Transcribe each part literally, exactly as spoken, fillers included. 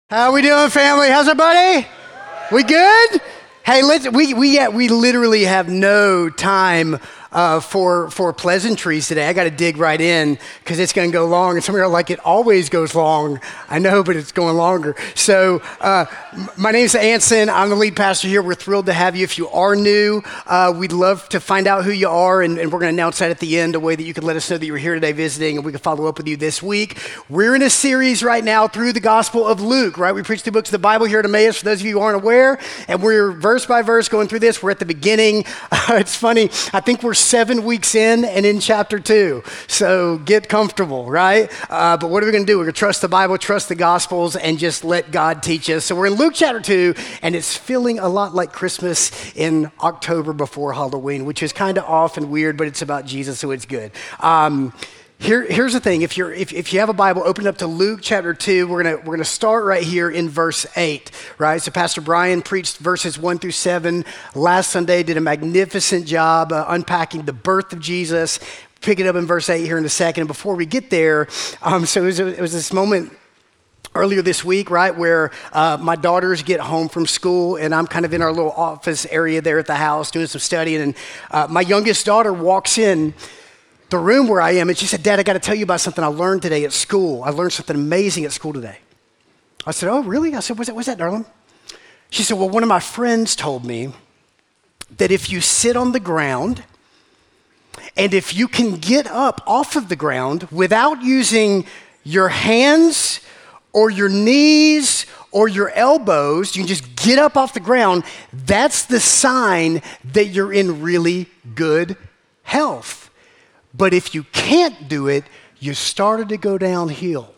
How we doing, family? How's everybody? We good? Hey, let's, we we yeah, we literally have no time uh, for for pleasantries today. I got to dig right in because it's going to go long. And some of you are like, it always goes long. I know, but it's going longer. So uh, my name is Anson. I'm the lead pastor here. We're thrilled to have you. If you are new, uh, we'd love to find out who you are, and, and we're going to announce that at the end, a way that you can let us know that you're here today visiting, and we can follow up with you this week. We're in a series right now through the Gospel of Luke, right? We preach two books of the Bible here at Emmaus, for those of you who aren't aware, and we're verse by verse going through this. We're at the beginning. Uh, it's funny. I think we're seven weeks in and in chapter two. So get comfortable, right? Uh, but what are we going to do? We're going to trust the Bible, trust the Gospels, and just let God teach us. So we're in Luke chapter two, and it's feeling a lot like Christmas in October before Halloween, which is kind of off and weird, but it's about Jesus, so it's good. Um, Here, here's the thing. If you're, if, if you have a Bible, open it up to Luke chapter two. We're gonna, we're gonna start right here in verse eight, right? So Pastor Brian preached verses one through seven last Sunday. Did a magnificent job uh, unpacking the birth of Jesus. Pick it up in verse eight here in a second. And before we get there, um, so it was, it was this moment earlier this week, right, where uh, my daughters get home from school, and I'm kind of in our little office area there at the house doing some studying, and uh, my youngest daughter walks in the room where I am, and she said, "Dad, I got to tell you about something I learned today at school. I learned something amazing at school today." I said, "Oh, really?" I said, "What's that, what's that, darling?" She said, "Well, one of my friends told me that if you sit on the ground, and if you can get up off of the ground without using your hands or your knees or your elbows, you can just get up off the ground, that's the sign that you're in really good health. But if you can't do it, you started to go downhill."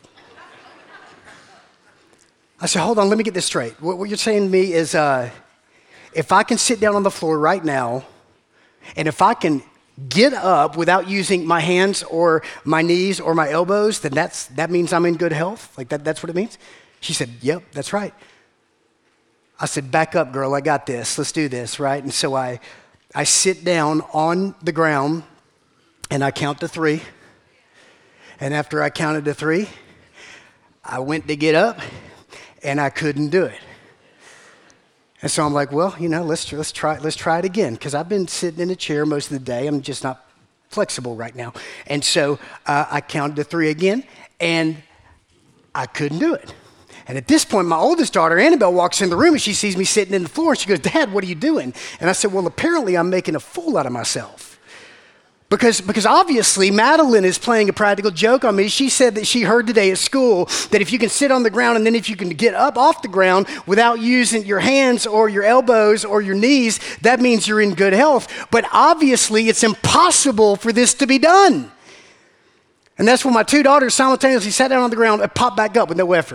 I said, "Hold on, let me get this straight. What, what you're saying to me is uh, if I can sit down on the floor right now, and if I can get up without using my hands or my knees or my elbows, then that's that means I'm in good health? Like that, that's what it means?" She said, "Yep, that's right." I said, "Back up, girl. I got this. Let's do this," right? And so I, I sit down on the ground, and I count to three. And after I counted to three, I went to get up, and I couldn't do it. And so I'm like, well, you know, let's let's try let's try it again, because I've been sitting in a chair most of the day. I'm just not flexible right now. And so uh, I counted to three again, and I couldn't do it. And at this point, my oldest daughter, Annabelle, walks in the room, and she sees me sitting in the floor, and she goes, "Dad, what are you doing?" And I said, "Well, apparently I'm making a fool out of myself." Because, because obviously Madeline is playing a practical joke on me. She said that she heard today at school that if you can sit on the ground and then if you can get up off the ground without using your hands or your elbows or your knees, that means you're in good health. But obviously it's impossible for this to be done. And that's when my two daughters simultaneously sat down on the ground and popped back up with no effort.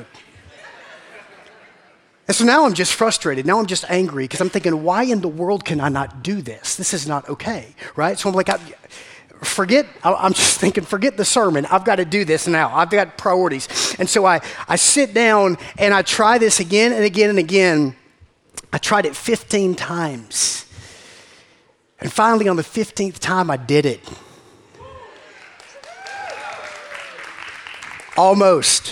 And so now I'm just frustrated. Now I'm just angry because I'm thinking, why in the world can I not do this? This is not okay, right? So I'm like, I, forget, I'm just thinking, forget the sermon. I've got to do this now. I've got priorities. And so I, I sit down and I try this again and again and again. I tried it fifteen times. And finally on the fifteenth time, I did it. Almost.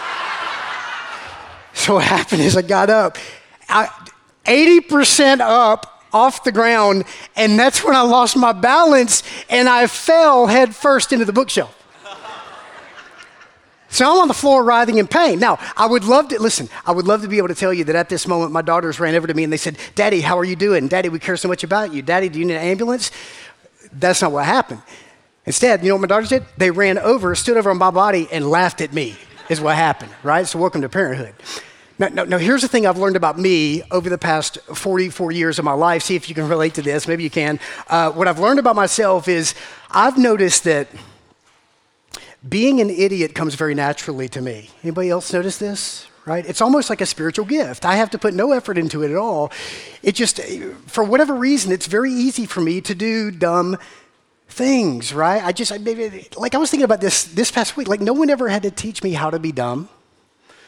So what happened is I got up, I, eighty percent up off the ground, and that's when I lost my balance, and I fell head first into the bookshelf. So I'm on the floor writhing in pain. Now, I would love to, listen, I would love to be able to tell you that at this moment, my daughters ran over to me and they said, "Daddy, how are you doing? Daddy, we care so much about you. Daddy, do you need an ambulance?" That's not what happened. Instead, you know what my daughters did? They ran over, stood over on my body, and laughed at me, is what happened, right? So welcome to parenthood. Now, now, now, here's the thing I've learned about me over the past forty-four years of my life. See if you can relate to this. Maybe you can. Uh, what I've learned about myself is I've noticed that being an idiot comes very naturally to me. Anybody else notice this? Right? It's almost like a spiritual gift. I have to put no effort into it at all. It just, for whatever reason, it's very easy for me to do dumb things, right? I just, I, maybe, like I was thinking about this this past week. Like no one ever had to teach me how to be dumb.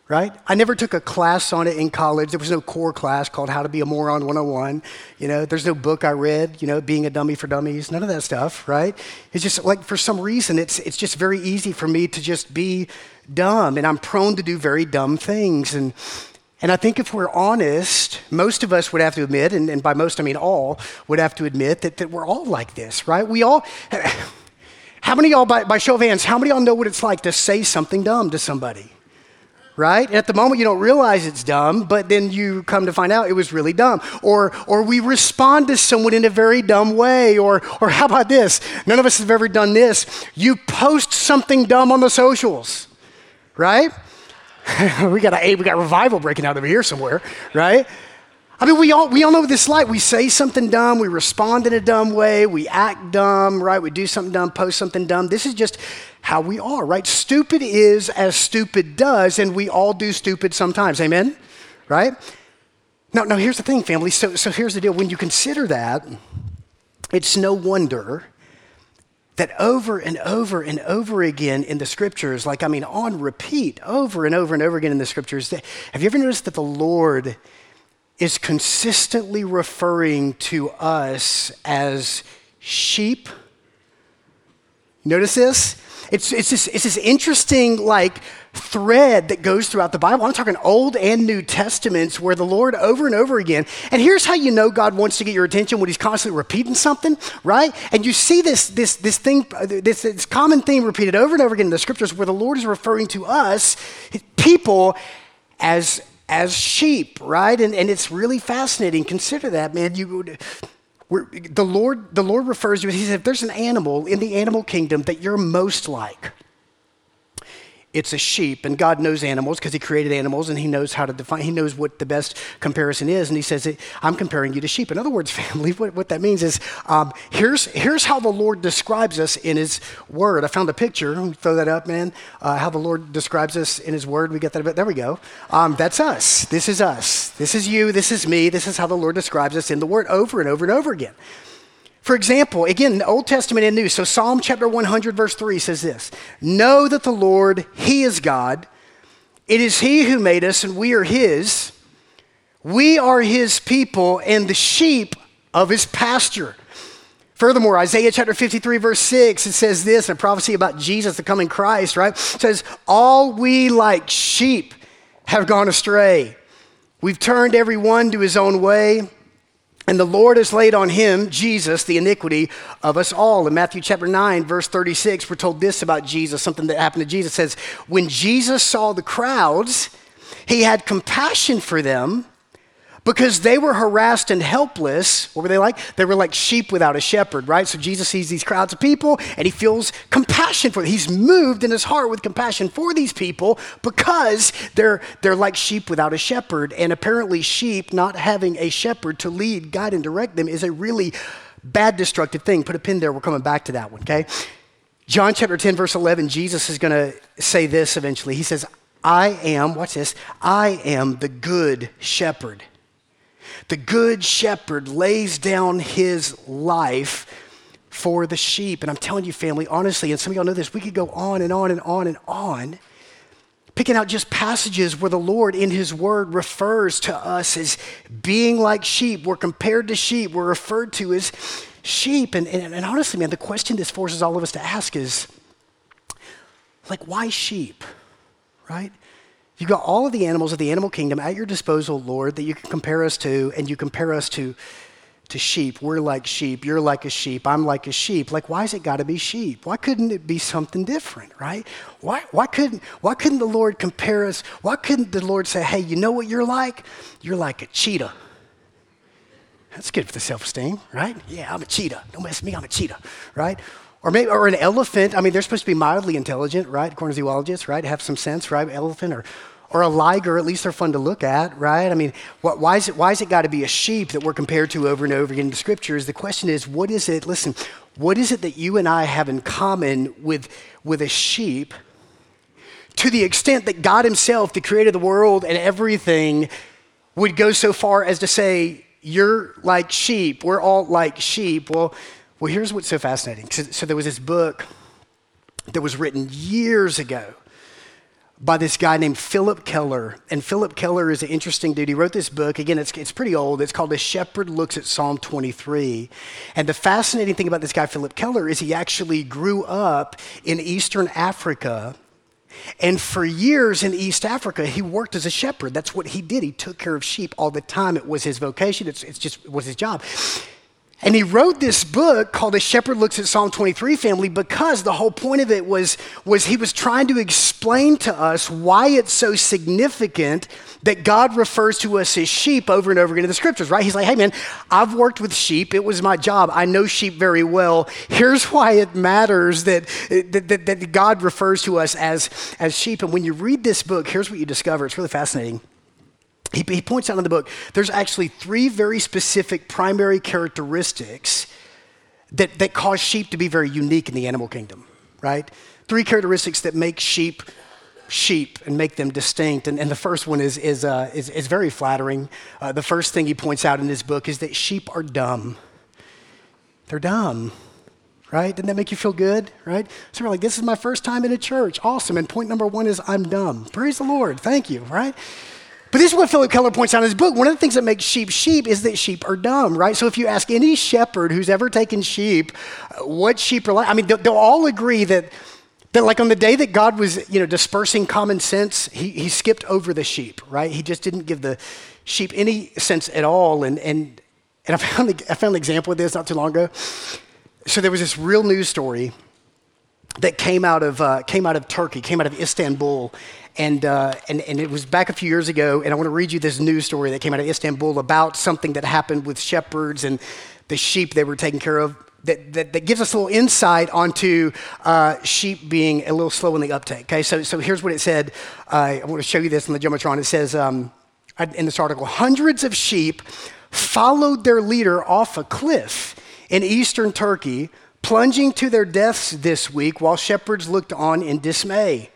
right? I never took a class on it in college. There was no core class called How to Be a Moron one oh one. You know, there's no book I read, you know, Being a Dummy for Dummies, none of that stuff, right? It's just like, for some reason, it's it's just very easy for me to just be dumb, and I'm prone to do very dumb things. And and I think if we're honest, most of us would have to admit, and, and by most I mean all, would have to admit that, that we're all like this, right? We all, how many of y'all, by, by show of hands, how many of y'all know what it's like to say something dumb to somebody? Right? And at the moment you don't realize it's dumb, but then you come to find out it was really dumb. Or or we respond to someone in a very dumb way. Or or how about this? None of us have ever done this. You post something dumb on the socials, right? we got a we got revival breaking out over here somewhere, right? I mean, we all we all know what this is like. We say something dumb, we respond in a dumb way, we act dumb, right? We do something dumb, post something dumb. This is just how we are, right? Stupid is as stupid does, and we all do stupid sometimes, amen? Right? Now, now here's the thing, family. So, so here's the deal. When you consider that, it's no wonder that over and over and over again in the scriptures, like, I mean, on repeat, over and over and over again in the scriptures, that, have you ever noticed that the Lord is consistently referring to us as sheep? Notice this? It's, it's, this, it's this interesting like thread that goes throughout the Bible. I'm talking Old and New Testaments where the Lord over and over again, and here's how you know God wants to get your attention when he's constantly repeating something, right? And you see this, this, this thing, this, this common theme repeated over and over again in the scriptures where the Lord is referring to us, people, as as sheep, right? And, and it's really fascinating. Consider that, man. You, we're, the Lord, the Lord refers to it. He said, if there's an animal in the animal kingdom that you're most like, it's a sheep. And God knows animals because he created animals and he knows how to define, he knows what the best comparison is. And he says, I'm comparing you to sheep. In other words, family, what, what that means is, um, here's, here's how the Lord describes us in his word. I found a picture, throw that up, man, uh, how the Lord describes us in his word. We get that, there we go. Um, that's us. This is us. This is you. This is me. This is how the Lord describes us in the word over and over and over again. For example, again, Old Testament and New. So Psalm chapter one hundred verse three says this, know that the Lord, he is God. It is he who made us and we are his. We are his people and the sheep of his pasture. Furthermore, Isaiah chapter fifty-three verse six, it says this, a prophecy about Jesus, the coming Christ, right? It says, all we like sheep have gone astray. We've turned every one to his own way. And the Lord has laid on him, Jesus, the iniquity of us all. In Matthew chapter nine, verse thirty-six, we're told this about Jesus, something that happened to Jesus. It says, when Jesus saw the crowds, he had compassion for them because they were harassed and helpless. What were they like? They were like sheep without a shepherd, right? So Jesus sees these crowds of people and he feels compassion for them. He's moved in his heart with compassion for these people because they're, they're like sheep without a shepherd. And apparently sheep not having a shepherd to lead, guide, and direct them is a really bad, destructive thing. Put a pin there. We're coming back to that one, okay? John chapter ten, verse eleven, Jesus is going to say this eventually. He says, I am, watch this, I am the good shepherd. The good shepherd lays down his life for the sheep. And I'm telling you, family, honestly, and some of y'all know this, we could go on and on and on and on, picking out just passages where the Lord in his word refers to us as being like sheep. We're compared to sheep. We're referred to as sheep. And, and, and honestly, man, the question this forces all of us to ask is, like, why sheep, right? You've got all of the animals of the animal kingdom at your disposal, Lord, that you can compare us to, and you compare us to, to sheep. We're like sheep. You're like a sheep. I'm like a sheep. Like, why has it got to be sheep? Why couldn't it be something different, right? Why, why, couldn't, why couldn't the Lord compare us? Why couldn't the Lord say, hey, you know what you're like? You're like a cheetah. That's good for the self-esteem, right? Yeah, I'm a cheetah. Don't mess with me. I'm a cheetah, right? Or maybe, or an elephant. I mean, they're supposed to be mildly intelligent, right? According to zoologists, right? Have some sense, right? Elephant or, or a liger, at least they're fun to look at, right? I mean, what, why is it, why is it got to be a sheep that we're compared to over and over again in the scriptures? The question is, what is it, listen, what is it that you and I have in common with, with a sheep to the extent that God himself, the creator of the world and everything, would go so far as to say, you're like sheep, we're all like sheep? Well, Well, here's what's so fascinating. So, so there was this book that was written years ago by this guy named Philip Keller. And Philip Keller is an interesting dude. He wrote this book. Again, it's, it's pretty old. It's called A Shepherd Looks at Psalm twenty-three. And the fascinating thing about this guy, Philip Keller, is he actually grew up in Eastern Africa. And for years in East Africa, he worked as a shepherd. That's what he did. He took care of sheep all the time. It was his vocation. It's, it's just it was his job. And he wrote this book called A Shepherd Looks at Psalm twenty-three, family, because the whole point of it was, was he was trying to explain to us why it's so significant that God refers to us as sheep over and over again in the scriptures, right? He's like, hey man, I've worked with sheep. It was my job. I know sheep very well. Here's why it matters that, that, that, that God refers to us as, as sheep. And when you read this book, here's what you discover. It's really fascinating. He, he points out in the book, there's actually three very specific primary characteristics that, that cause sheep to be very unique in the animal kingdom, right? Three characteristics that make sheep sheep and make them distinct. And, and the first one is, is, uh, is, is very flattering. Uh, the first thing he points out in his book is that sheep are dumb. They're dumb, right? Doesn't that make you feel good, right? So we're like, this is my first time in a church. Awesome. And point number one is I'm dumb. Praise the Lord. Thank you, right? But this is what Philip Keller points out in his book. One of the things that makes sheep sheep is that sheep are dumb, right? So if you ask any shepherd who's ever taken sheep, uh, what sheep are like, I mean, they'll, they'll all agree that, that like on the day that God was, you know, dispersing common sense, he, he skipped over the sheep, right? He just didn't give the sheep any sense at all. And, and, and I found, I found an example of this not too long ago. So there was this real news story that came out of, uh, came out of Turkey, came out of Istanbul. And, uh, and and it was back a few years ago, and I want to read you this news story that came out of Istanbul about something that happened with shepherds and the sheep they were taking care of that, that, that gives us a little insight onto uh, sheep being a little slow in the uptake. Okay, so, so here's what it said. Uh, I want to show you this on the Jumbotron. It says um, in this article, hundreds of sheep followed their leader off a cliff in eastern Turkey, plunging to their deaths this week while shepherds looked on in dismay.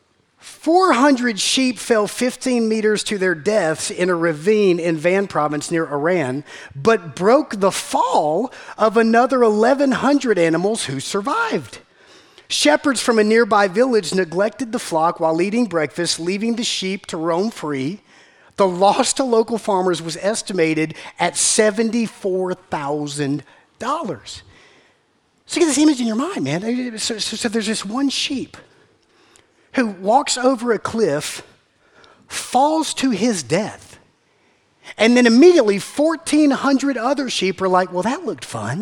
four hundred sheep fell fifteen meters to their deaths in a ravine in Van province near Iran, but broke the fall of another eleven hundred animals who survived. Shepherds from a nearby village neglected the flock while eating breakfast, leaving the sheep to roam free. The loss to local farmers was estimated at seventy-four thousand dollars. So get this image in your mind, man. So, so, so there's this one sheep who walks over a cliff, falls to his death, and then immediately fourteen hundred other sheep are like, well, that looked fun.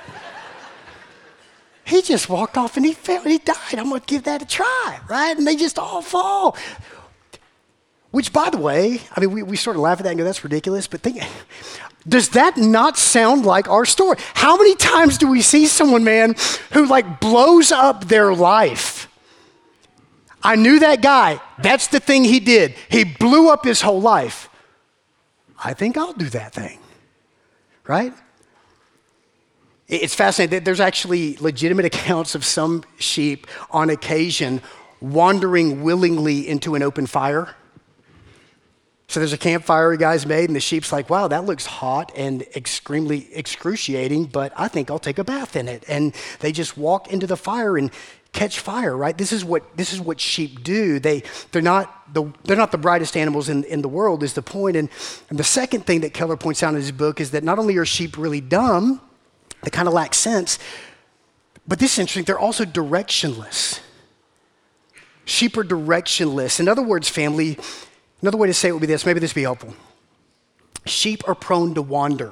He just walked off and he fell, he died. I'm going to give that a try, right? And they just all fall. Which, by the way, I mean, we, we sort of laugh at that and go, that's ridiculous, but think, does that not sound like our story? How many times do we see someone, man, who like blows up their life? I knew that guy. That's the thing he did. He blew up his whole life. I think I'll do that thing, right? It's fascinating. There's actually legitimate accounts of some sheep on occasion wandering willingly into an open fire. So there's a campfire you guys made, and the sheep's like, wow, that looks hot and extremely excruciating, but I think I'll take a bath in it. And they just walk into the fire and catch fire, right? This is what this is what sheep do. They they're not the they're not the brightest animals in, in the world is the point. And, and the second thing that Keller points out in his book is that not only are sheep really dumb, they kind of lack sense, but this is interesting, they're also directionless. Sheep are directionless. In other words, family, another way to say it would be this, maybe this would be helpful. Sheep are prone to wander.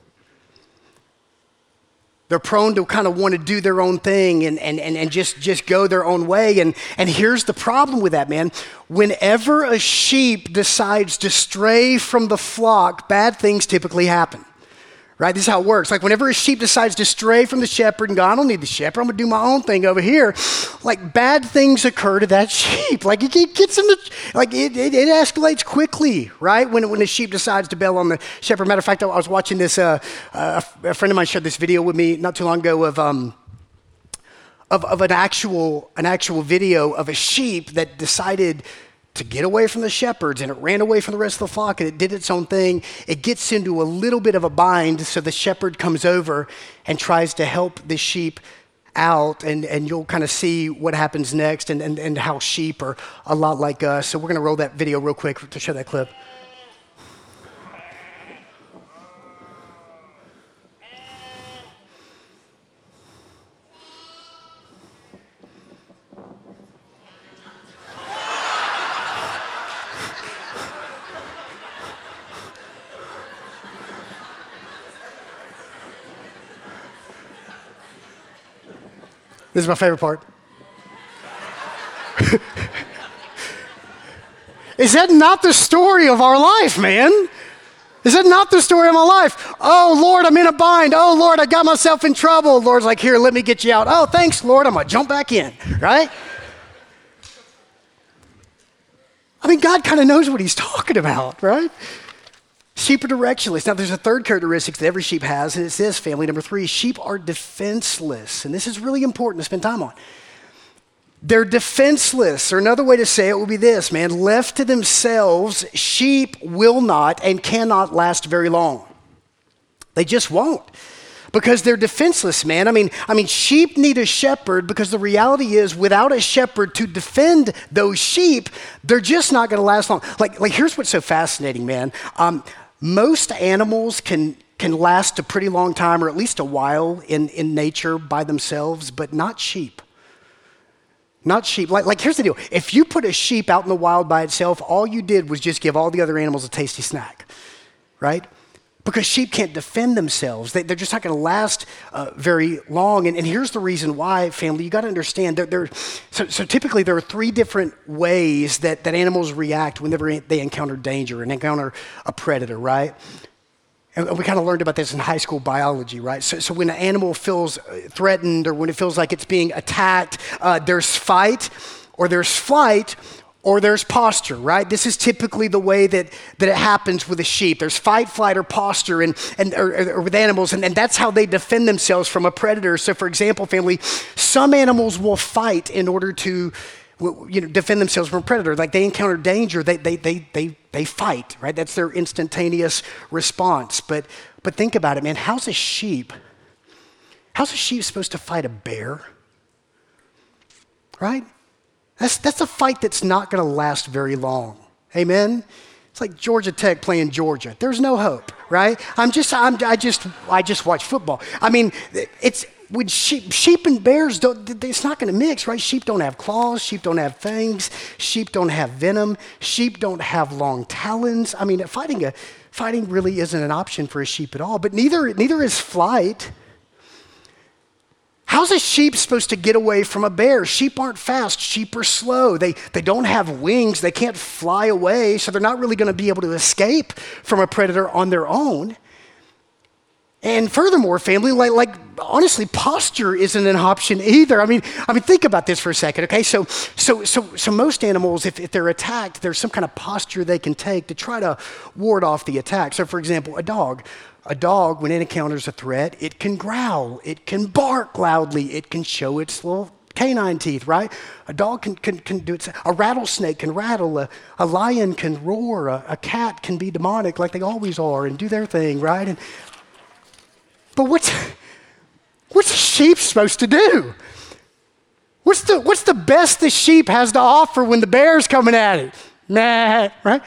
They're prone to kind of want to do their own thing and, and, and, and just, just go their own way. And, and here's the problem with that, man. Whenever a sheep decides to stray from the flock, bad things typically happen. Right? This is how it works. Like whenever a sheep decides to stray from the shepherd and go, I don't need the shepherd, I'm going to do my own thing over here. Like bad things occur to that sheep. Like it, it gets in the, like it, it, it escalates quickly, right? When, when the sheep decides to bail on the shepherd. Matter of fact, I was watching this, uh, uh, a friend of mine shared this video with me not too long ago of, um, of, of an actual, an actual video of a sheep that decided to get away from the shepherds, and it ran away from the rest of the flock, and it did its own thing. It gets into a little bit of a bind, so the shepherd comes over and tries to help the sheep out, and, and you'll kind of see what happens next and, and, and how sheep are a lot like us. So we're going to roll that video real quick to show that clip. This is my favorite part. Is that not the story of our life, man? Is that not the story of my life? Oh, Lord, I'm in a bind. Oh, Lord, I got myself in trouble. Lord's like, here, let me get you out. Oh, thanks, Lord. I'm going to jump back in, right? I mean, God kind of knows what he's talking about, right? Sheep are directionless. Now, there's a third characteristic that every sheep has, and it's this, family number three. Sheep are defenseless, and this is really important to spend time on. They're defenseless, or another way to say it would be this, man. Left to themselves, sheep will not and cannot last very long. They just won't, because they're defenseless, man. I mean, I mean, sheep need a shepherd, because the reality is, without a shepherd to defend those sheep, they're just not going to last long. Like, like here's what's so fascinating, man. Um, Most animals can can last a pretty long time, or at least a while in, in nature by themselves, but not sheep. Not sheep. Like, like here's the deal. If you put a sheep out in the wild by itself, all you did was just give all the other animals a tasty snack, right? Because sheep can't defend themselves. They, they're just not going to last uh, very long. And, and here's the reason why, family. You got to understand. They're, they're, so, so typically, there are three different ways that, that animals react whenever they encounter danger and encounter a predator, right? And we kind of learned about this in high school biology, right? So, so when an animal feels threatened, or when it feels like it's being attacked, uh, there's fight, or there's flight, or there's posture, right? This is typically the way that, that it happens with a sheep. There's fight, flight, or posture, and, and or, or with animals, and, and that's how they defend themselves from a predator. So for example, family, some animals will fight in order to, you know, defend themselves from a predator. Like they encounter danger, they they they they they fight, right? That's their instantaneous response. But but think about it, man. How's a sheep? How's a sheep supposed to fight a bear? Right? That's, that's a fight that's not going to last very long. Amen? It's like Georgia Tech playing Georgia. There's no hope, right? I'm just, I'm, I just, I just watch football. I mean, it's, with sheep, sheep and bears, don't, it's not going to mix, right? Sheep don't have claws. Sheep don't have fangs. Sheep don't have venom. Sheep don't have long talons. I mean, fighting a, fighting really isn't an option for a sheep at all, but neither, neither is flight. How's a sheep supposed to get away from a bear? Sheep aren't fast. Sheep are slow. They, they don't have wings. They can't fly away, so they're not really going to be able to escape from a predator on their own. And furthermore, family, like, like honestly, posture isn't an option either. I mean, I mean, think about this for a second, okay? So, so, so, so most animals, if, if they're attacked, there's some kind of posture they can take to try to ward off the attack. So, for example, a dog. A dog, when it encounters a threat, it can growl, it can bark loudly, it can show its little canine teeth, right? A dog can, can, can do it. A rattlesnake can rattle, a, a lion can roar, a, a cat can be demonic like they always are and do their thing, right? And, but what's, what's a sheep supposed to do? What's the, what's the best the sheep has to offer when the bear's coming at it? Nah, right?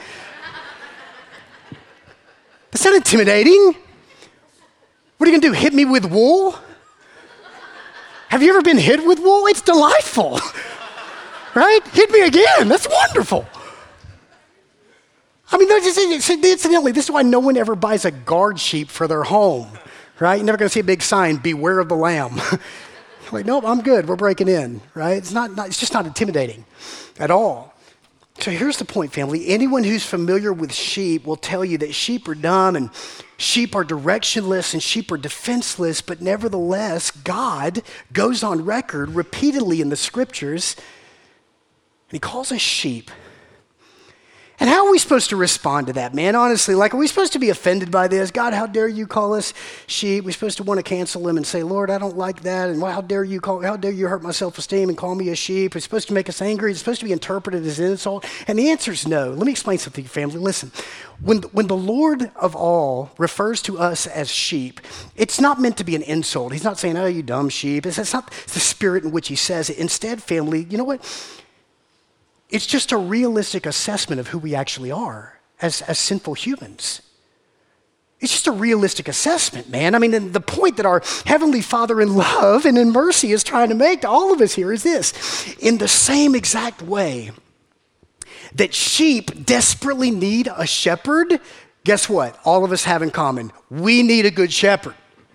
That's not intimidating. What are you going to do, hit me with wool? Have you ever been hit with wool? It's delightful, right? Hit me again. That's wonderful. I mean, incidentally, this is why no one ever buys a guard sheep for their home, right? You're never going to see a big sign, beware of the lamb. Like, nope, I'm good. We're breaking in, right? It's not, not, it's just not intimidating at all. So here's the point, family. Anyone who's familiar with sheep will tell you that sheep are dumb and sheep are directionless and sheep are defenseless, but nevertheless, God goes on record repeatedly in the scriptures, and he calls us sheep. And how are we supposed to respond to that, man? Honestly, like, are we supposed to be offended by this? God, how dare you call us sheep? We're supposed to want to cancel him and say, Lord, I don't like that. And well, how dare you call, how dare you hurt my self-esteem and call me a sheep? It's supposed to make us angry. It's supposed to be interpreted as an insult. And the answer is no. Let me explain something to you, family. Listen, when, when the Lord of all refers to us as sheep, it's not meant to be an insult. He's not saying, oh, you dumb sheep. It's, it's not the spirit in which he says it. Instead, family, you know what? It's just a realistic assessment of who we actually are as, as sinful humans. It's just a realistic assessment, man. I mean, and the point that our Heavenly Father in love and in mercy is trying to make to all of us here is this. In the same exact way that sheep desperately need a shepherd, guess what? All of us have in common. We need a good shepherd.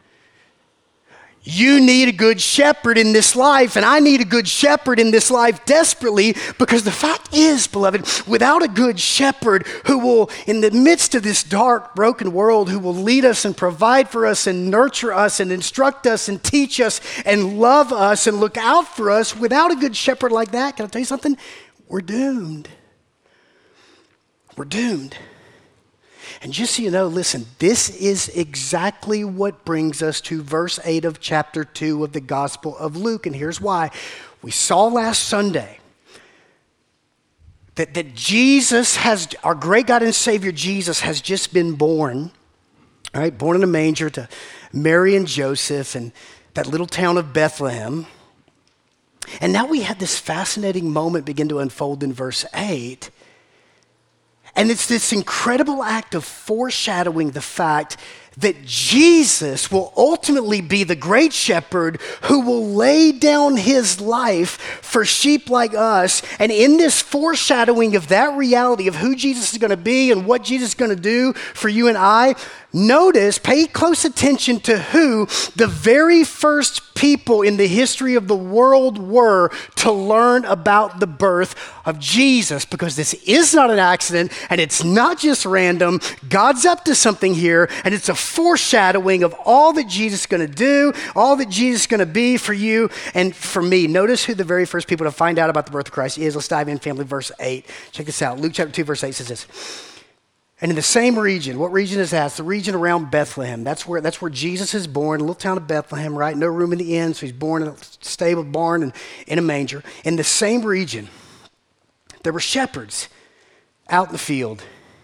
You need a good shepherd in this life, and I need a good shepherd in this life desperately, because the fact is, beloved, without a good shepherd who will, in the midst of this dark, broken world, who will lead us and provide for us and nurture us and instruct us and teach us and love us and look out for us, without a good shepherd like that, can I tell you something? We're doomed. We're doomed. And just so you know, listen, this is exactly what brings us to verse eight of chapter two of the Gospel of Luke. And here's why. We saw last Sunday that, that Jesus has, our great God and Savior Jesus has just been born, all right, born in a manger to Mary and Joseph and that little town of Bethlehem. And now we have this fascinating moment begin to unfold in verse eight. And it's this incredible act of foreshadowing the fact that Jesus will ultimately be the great shepherd who will lay down his life for sheep like us. And in this foreshadowing of that reality of who Jesus is going to be and what Jesus is going to do for you and I, notice, pay close attention to who the very first people in the history of the world were to learn about the birth of Jesus, because this is not an accident and it's not just random. God's up to something here, and it's a foreshadowing of all that Jesus is going to do, all that Jesus is going to be for you and for me. Notice who the very first people to find out about the birth of Christ is. Let's dive in, family. Verse eight. Check this out. Luke chapter two, verse eight says this. And in the same region, what region is that? It's the region around Bethlehem. That's where, that's where Jesus is born, a little town of Bethlehem, right? No room in the inn, so he's born in a stable barn and in a manger. In the same region, there were shepherds out in the field,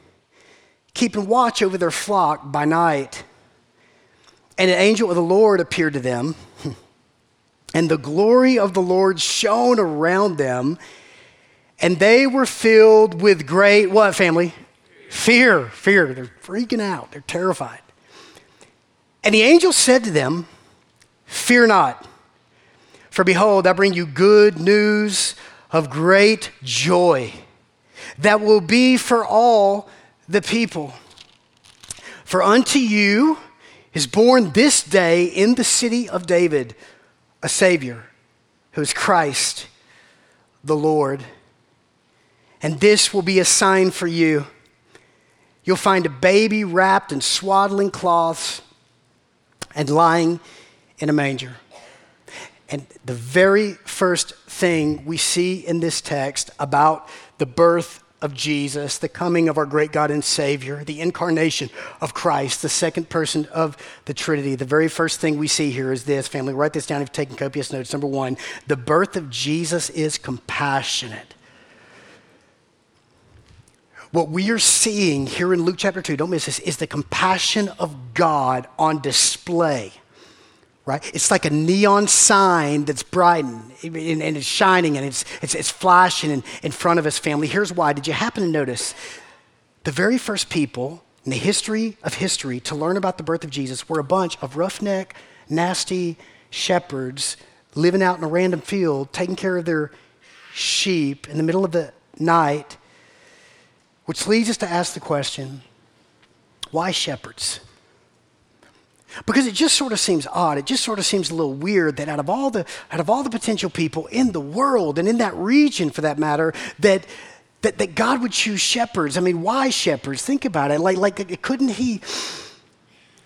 keeping watch over their flock by night. And an angel of the Lord appeared to them, and the glory of the Lord shone around them, and they were filled with great, what, family? Fear, fear. They're freaking out. They're terrified. And the angel said to them, fear not, for behold, I bring you good news of great joy that will be for all the people. For unto you is born this day in the city of David a Savior, who is Christ the Lord. And this will be a sign for you. You'll find a baby wrapped in swaddling cloths and lying in a manger. And the very first thing we see in this text about the birth of Jesus, the coming of our great God and Savior, the incarnation of Christ, the second person of the Trinity, the very first thing we see here is this. Family, write this down if you're taking copious notes. Number one, the birth of Jesus is compassionate. What we are seeing here in Luke chapter two, don't miss this, is the compassion of God on display, right? It's like a neon sign that's brightened and, and it's shining and it's, it's, it's flashing in, in front of us, family. Here's why. Did you happen to notice the very first people in the history of history to learn about the birth of Jesus were a bunch of roughneck, nasty shepherds living out in a random field, taking care of their sheep in the middle of the night. Which leads us to ask the question, why shepherds? Because it just sort of seems odd. It just sort of seems a little weird that out of all the out of all the potential people in the world and in that region, for that matter, that that, that God would choose shepherds. I mean, why shepherds? Think about it. Like like couldn't he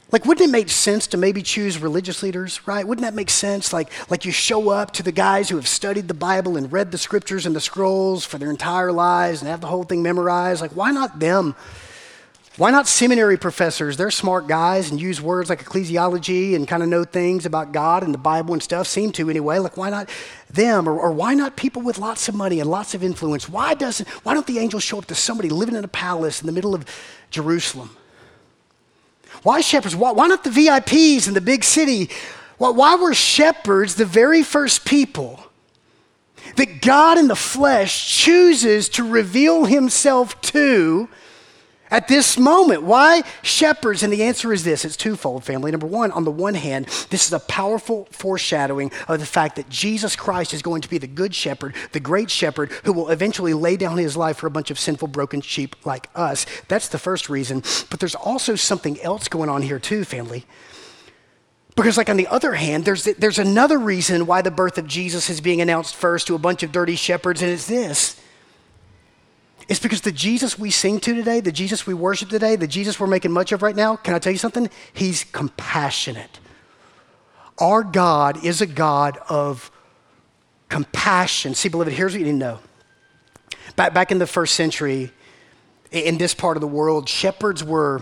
Like, wouldn't it make sense to maybe choose religious leaders, right? Wouldn't that make sense? Like, like you show up to the guys who have studied the Bible and read the scriptures and the scrolls for their entire lives and have the whole thing memorized. Like, why not them? Why not seminary professors? They're smart guys and use words like ecclesiology and kind of know things about God and the Bible and stuff, seem to anyway. Like, why not them? Or, or why not people with lots of money and lots of influence? Why doesn't, why don't the angels show up to somebody living in a palace in the middle of Jerusalem? Why shepherds? Why, why not the V I Ps in the big city? Why, why were shepherds the very first people that God in the flesh chooses to reveal himself to at this moment? Why shepherds? And the answer is this. It's twofold, family. Number one, on the one hand, this is a powerful foreshadowing of the fact that Jesus Christ is going to be the good shepherd, the great shepherd, who will eventually lay down his life for a bunch of sinful, broken sheep like us. That's the first reason. But there's also something else going on here too, family. Because like on the other hand, there's, there's another reason why the birth of Jesus is being announced first to a bunch of dirty shepherds, and it's this. It's because the Jesus we sing to today, the Jesus we worship today, the Jesus we're making much of right now, can I tell you something? He's compassionate. Our God is a God of compassion. See, beloved, here's what you need to know. Back, back in the first century, in this part of the world, shepherds were,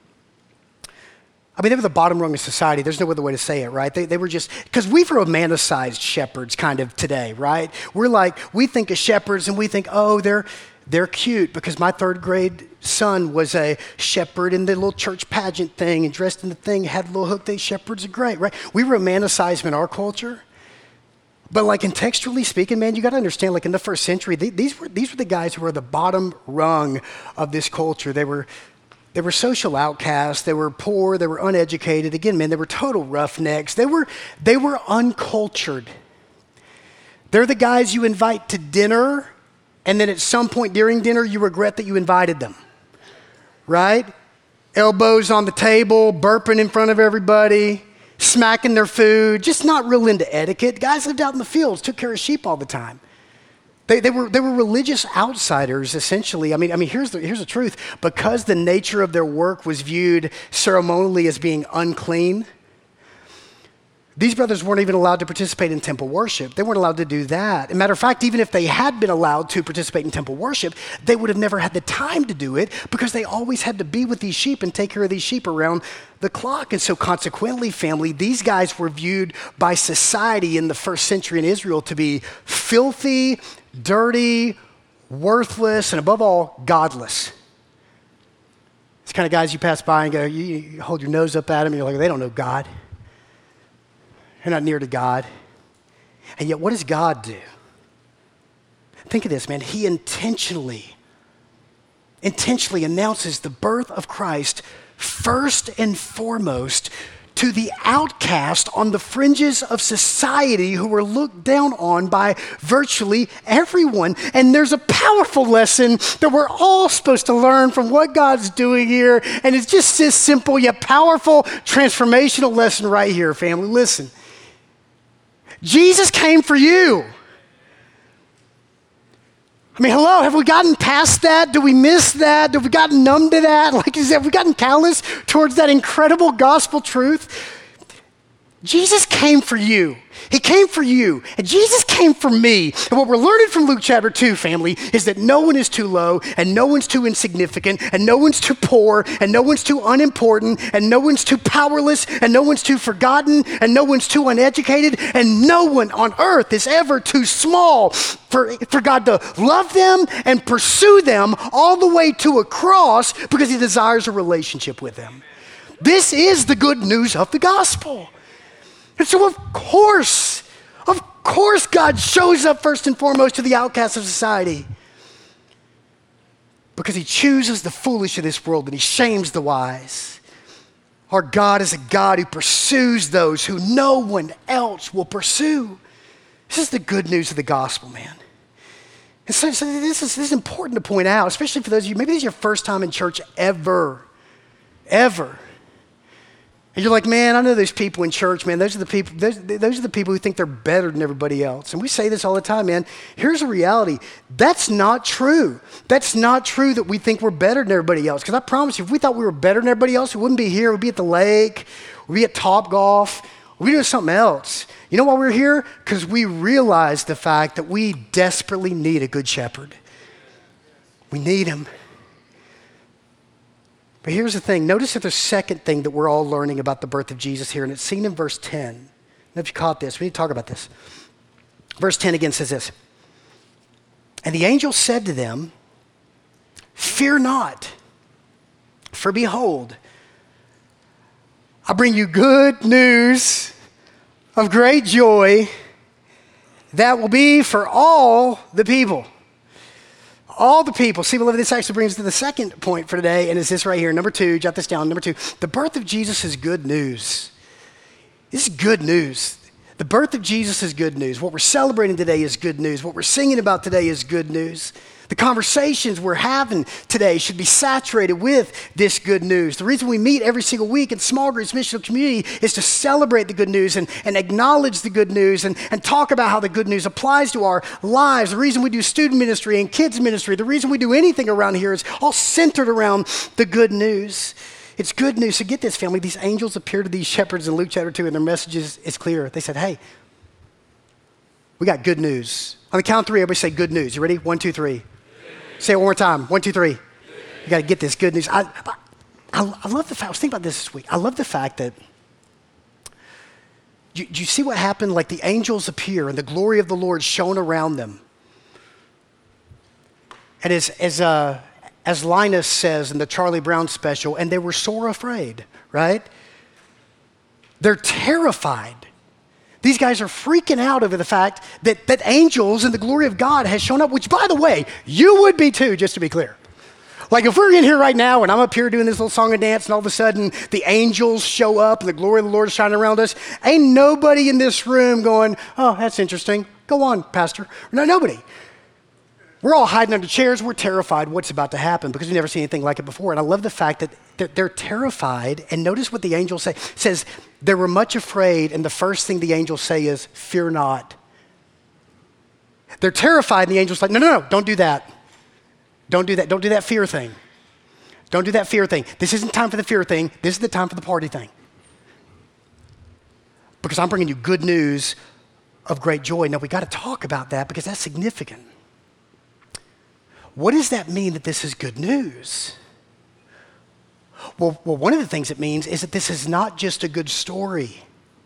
I mean, they were the bottom rung of society. There's no other way to say it, right? They, they were just, because we've romanticized shepherds kind of today, right? We're like, we think of shepherds and we think, oh, they're, They're cute, because my third grade son was a shepherd in the little church pageant thing and dressed in the thing, had a little hook. They shepherds are great, right? We romanticize them in our culture. But like contextually speaking, man, you got to understand, like in the first century, they, these were these were the guys who were the bottom rung of this culture. They were they were social outcasts. They were poor. They were uneducated. Again, man, they were total roughnecks. They were they were uncultured. They're the guys you invite to dinner, and then at some point during dinner, you regret that you invited them, right? Elbows on the table, burping in front of everybody, smacking their food, just not real into etiquette. Guys lived out in the fields, took care of sheep all the time. They, they were they were religious outsiders, essentially. I mean, I mean, here's the here's the truth. Because the nature of their work was viewed ceremonially as being unclean, these brothers weren't even allowed to participate in temple worship. They weren't allowed to do that. As a matter of fact, even if they had been allowed to participate in temple worship, they would have never had the time to do it, because they always had to be with these sheep and take care of these sheep around the clock. And so consequently, family, these guys were viewed by society in the first century in Israel to be filthy, dirty, worthless, and above all, godless. It's the kind of guys you pass by and go, you, you hold your nose up at them, and you're like, they don't know God. They're not near to God. And yet, what does God do? Think of this, man. He intentionally, intentionally announces the birth of Christ first and foremost to the outcast on the fringes of society who were looked down on by virtually everyone. And there's a powerful lesson that we're all supposed to learn from what God's doing here. And it's just this simple yet powerful transformational lesson right here, family. Listen. Jesus came for you. I mean, hello, have we gotten past that? Do we miss that? Have we gotten numb to that? Like, is, have we gotten callous towards that incredible gospel truth? Jesus came for you. He came for you. And Jesus came for me. And what we're learning from Luke chapter two, family, is that no one is too low, and no one's too insignificant, and no one's too poor, and no one's too unimportant, and no one's too powerless, and no one's too forgotten, and no one's too uneducated, and no one on earth is ever too small for, for God to love them and pursue them all the way to a cross, because he desires a relationship with them. This is the good news of the gospel. And so, of course, of course, God shows up first and foremost to the outcasts of society, because he chooses the foolish of this world and he shames the wise. Our God is a God who pursues those who no one else will pursue. This is the good news of the gospel, man. And so, so this, is, this is important to point out, especially for those of you, maybe this is your first time in church ever, ever. And you're like, man, I know those people in church, man. Those are the people, those, those are the people who think they're better than everybody else. And we say this all the time, man. Here's the reality. That's not true. That's not true that we think we're better than everybody else. Because I promise you, if we thought we were better than everybody else, we wouldn't be here. We'd be at the lake. We'd be at Topgolf. We'd be doing something else. You know why we're here? Because we realize the fact that we desperately need a good shepherd. We need him. But here's the thing. Notice that the second thing that we're all learning about the birth of Jesus here, and it's seen in verse ten. I don't know if you caught this. We need to talk about this. Verse ten again says this. And the angel said to them, fear not, for behold, I bring you good news of great joy that will be for all the people. All the people. See, beloved, this actually brings us to the second point for today, and it's this right here. Number two, jot this down. Number two, the birth of Jesus is good news. This is good news. The birth of Jesus is good news. What we're celebrating today is good news. What we're singing about today is good news. The conversations we're having today should be saturated with this good news. The reason we meet every single week in small groups, missional community, is to celebrate the good news and, and acknowledge the good news and, and talk about how the good news applies to our lives. The reason we do student ministry and kids ministry, the reason we do anything around here is all centered around the good news. It's good news. So get this, family. These angels appear to these shepherds in Luke chapter two, and their message is, is clear. They said, hey, we got good news. On the count of three, everybody say good news. You ready? One, two, three. Say it one more time. One, two, three. You got to get this good news. I, I, I love the fact, I was thinking about this this week. I love the fact that, do you, you see what happened? Like the angels appear and the glory of the Lord shone around them. And as, as, uh, as Linus says in the Charlie Brown special, and they were sore afraid, right? They're terrified. These guys are freaking out over the fact that, that angels and the glory of God has shown up, which, by the way, you would be too, just to be clear. Like if we're in here right now and I'm up here doing this little song and dance and all of a sudden the angels show up and the glory of the Lord is shining around us, ain't nobody in this room going, oh, that's interesting. Go on, Pastor. No, nobody. We're all hiding under chairs. We're terrified what's about to happen because we've never seen anything like it before. And I love the fact that they're, they're terrified. And notice what the angels say. It says, they were much afraid. And the first thing the angels say is, fear not. They're terrified. And the angel's like, no, no, no, don't do that. Don't do that. Don't do that fear thing. Don't do that fear thing. This isn't time for the fear thing. This is the time for the party thing. Because I'm bringing you good news of great joy. Now, we got to talk about that because that's significant. What does that mean that this is good news? Well, well, one of the things it means is that this is not just a good story.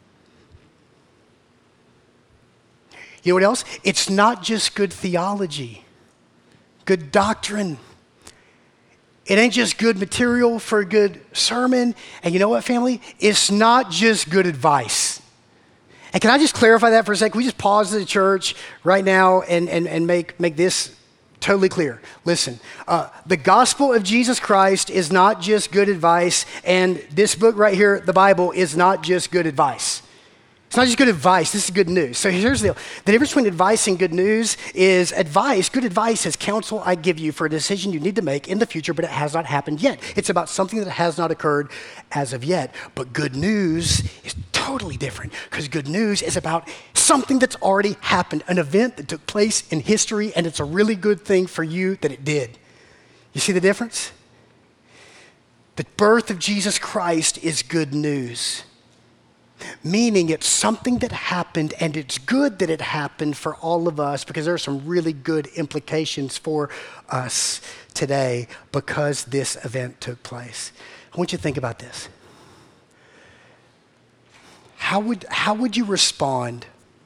You know what else? It's not just good theology, good doctrine. It ain't just good material for a good sermon. And you know what, family? It's not just good advice. And can I just clarify that for a second? Can we just pause the church right now and, and, and make, make this totally clear? Listen, uh, the gospel of Jesus Christ is not just good advice, and this book right here, the Bible, is not just good advice. It's not just good advice, this is good news. So here's the deal. The difference between advice and good news is advice. Good advice is counsel I give you for a decision you need to make in the future, but it has not happened yet. It's about something that has not occurred as of yet. But good news is totally different because good news is about something that's already happened, an event that took place in history, and it's a really good thing for you that it did. You see the difference? The birth of Jesus Christ is good news. Meaning it's something that happened, and it's good that it happened for all of us because there are some really good implications for us today because this event took place. I want you to think about this. How would, how would you respond?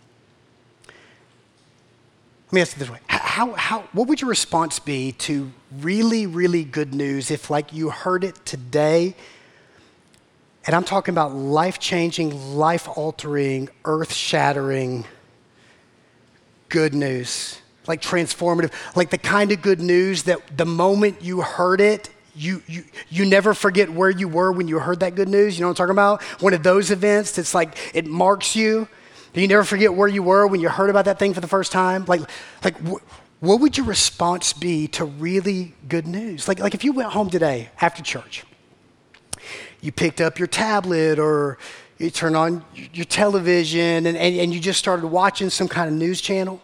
Let me ask it this way. How, how, what would your response be to really, really good news if like you heard it today? And I'm talking about life-changing, life-altering, earth-shattering good news, like transformative, like the kind of good news that the moment you heard it, you you you never forget where you were when you heard that good news. You know what I'm talking about? One of those events that's like, it marks you. You never forget where you were when you heard about that thing for the first time. Like, like wh- what would your response be to really good news? Like, like if you went home today after church, you picked up your tablet or you turned on your television and, and, and you just started watching some kind of news channel.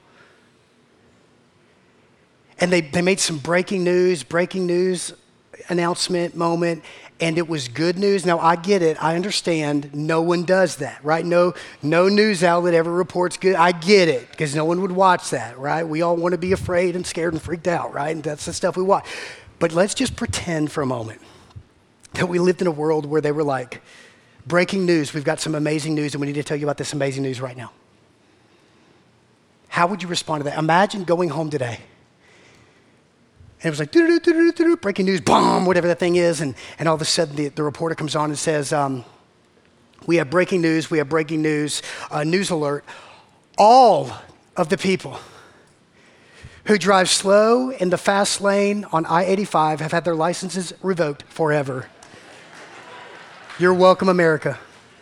And they, they made some breaking news, breaking news announcement moment, and it was good news. Now, I get it. I understand. No one does that, right? No, no news outlet ever reports good. I get it, because no one would watch that, right? We all want to be afraid and scared and freaked out, right? And that's the stuff we watch. But let's just pretend for a moment that we lived in a world where they were like, breaking news, we've got some amazing news, and we need to tell you about this amazing news right now. How would you respond to that? Imagine going home today, and it was like, doo-doo-doo-doo-doo-doo, breaking news, boom, whatever that thing is, and, and all of a sudden the, the reporter comes on and says, um, we have breaking news, we have breaking news, uh, news alert. All of the people who drive slow in the fast lane on I eighty-five have had their licenses revoked forever. You're welcome, America.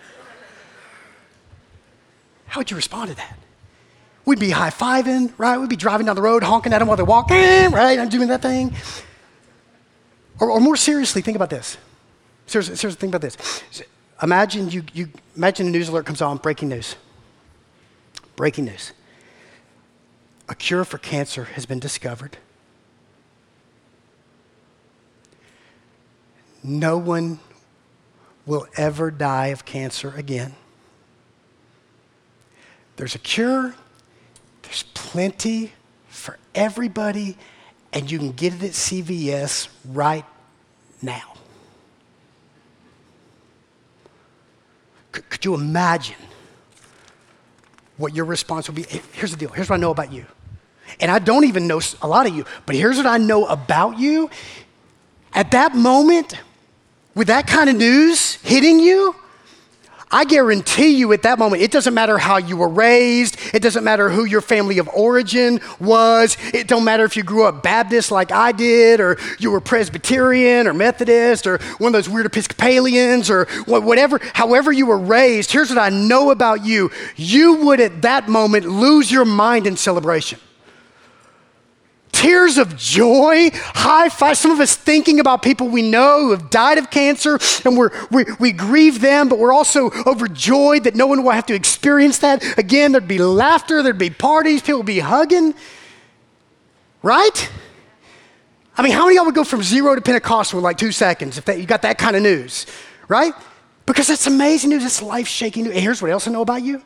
How would you respond to that? We'd be high-fiving, right? We'd be driving down the road, honking at them while they're walking, right? I'm doing that thing. Or, or more seriously, think about this. Seriously, seriously, think about this. Imagine you, you imagine a news alert comes on, breaking news. Breaking news. A cure for cancer has been discovered. No one will ever die of cancer again. There's a cure. There's plenty for everybody, and you can get it at C V S right now. C- could you imagine what your response would be? Here's the deal. Here's what I know about you. And I don't even know a lot of you, but here's what I know about you. At that moment, with that kind of news hitting you, I guarantee you at that moment, it doesn't matter how you were raised. It doesn't matter who your family of origin was. It don't matter if you grew up Baptist like I did, or you were Presbyterian or Methodist or one of those weird Episcopalians or whatever, however you were raised. Here's what I know about you. You would at that moment lose your mind in celebration. Tears of joy, high five. Some of us thinking about people we know who have died of cancer, and we're, we, we grieve them, but we're also overjoyed that no one will have to experience that again. There'd be laughter, there'd be parties, people would be hugging, right? I mean, how many of y'all would go from zero to Pentecostal in like two seconds if that, you got that kind of news, right? Because that's amazing news, it's life-shaking news. And here's what else I know about you.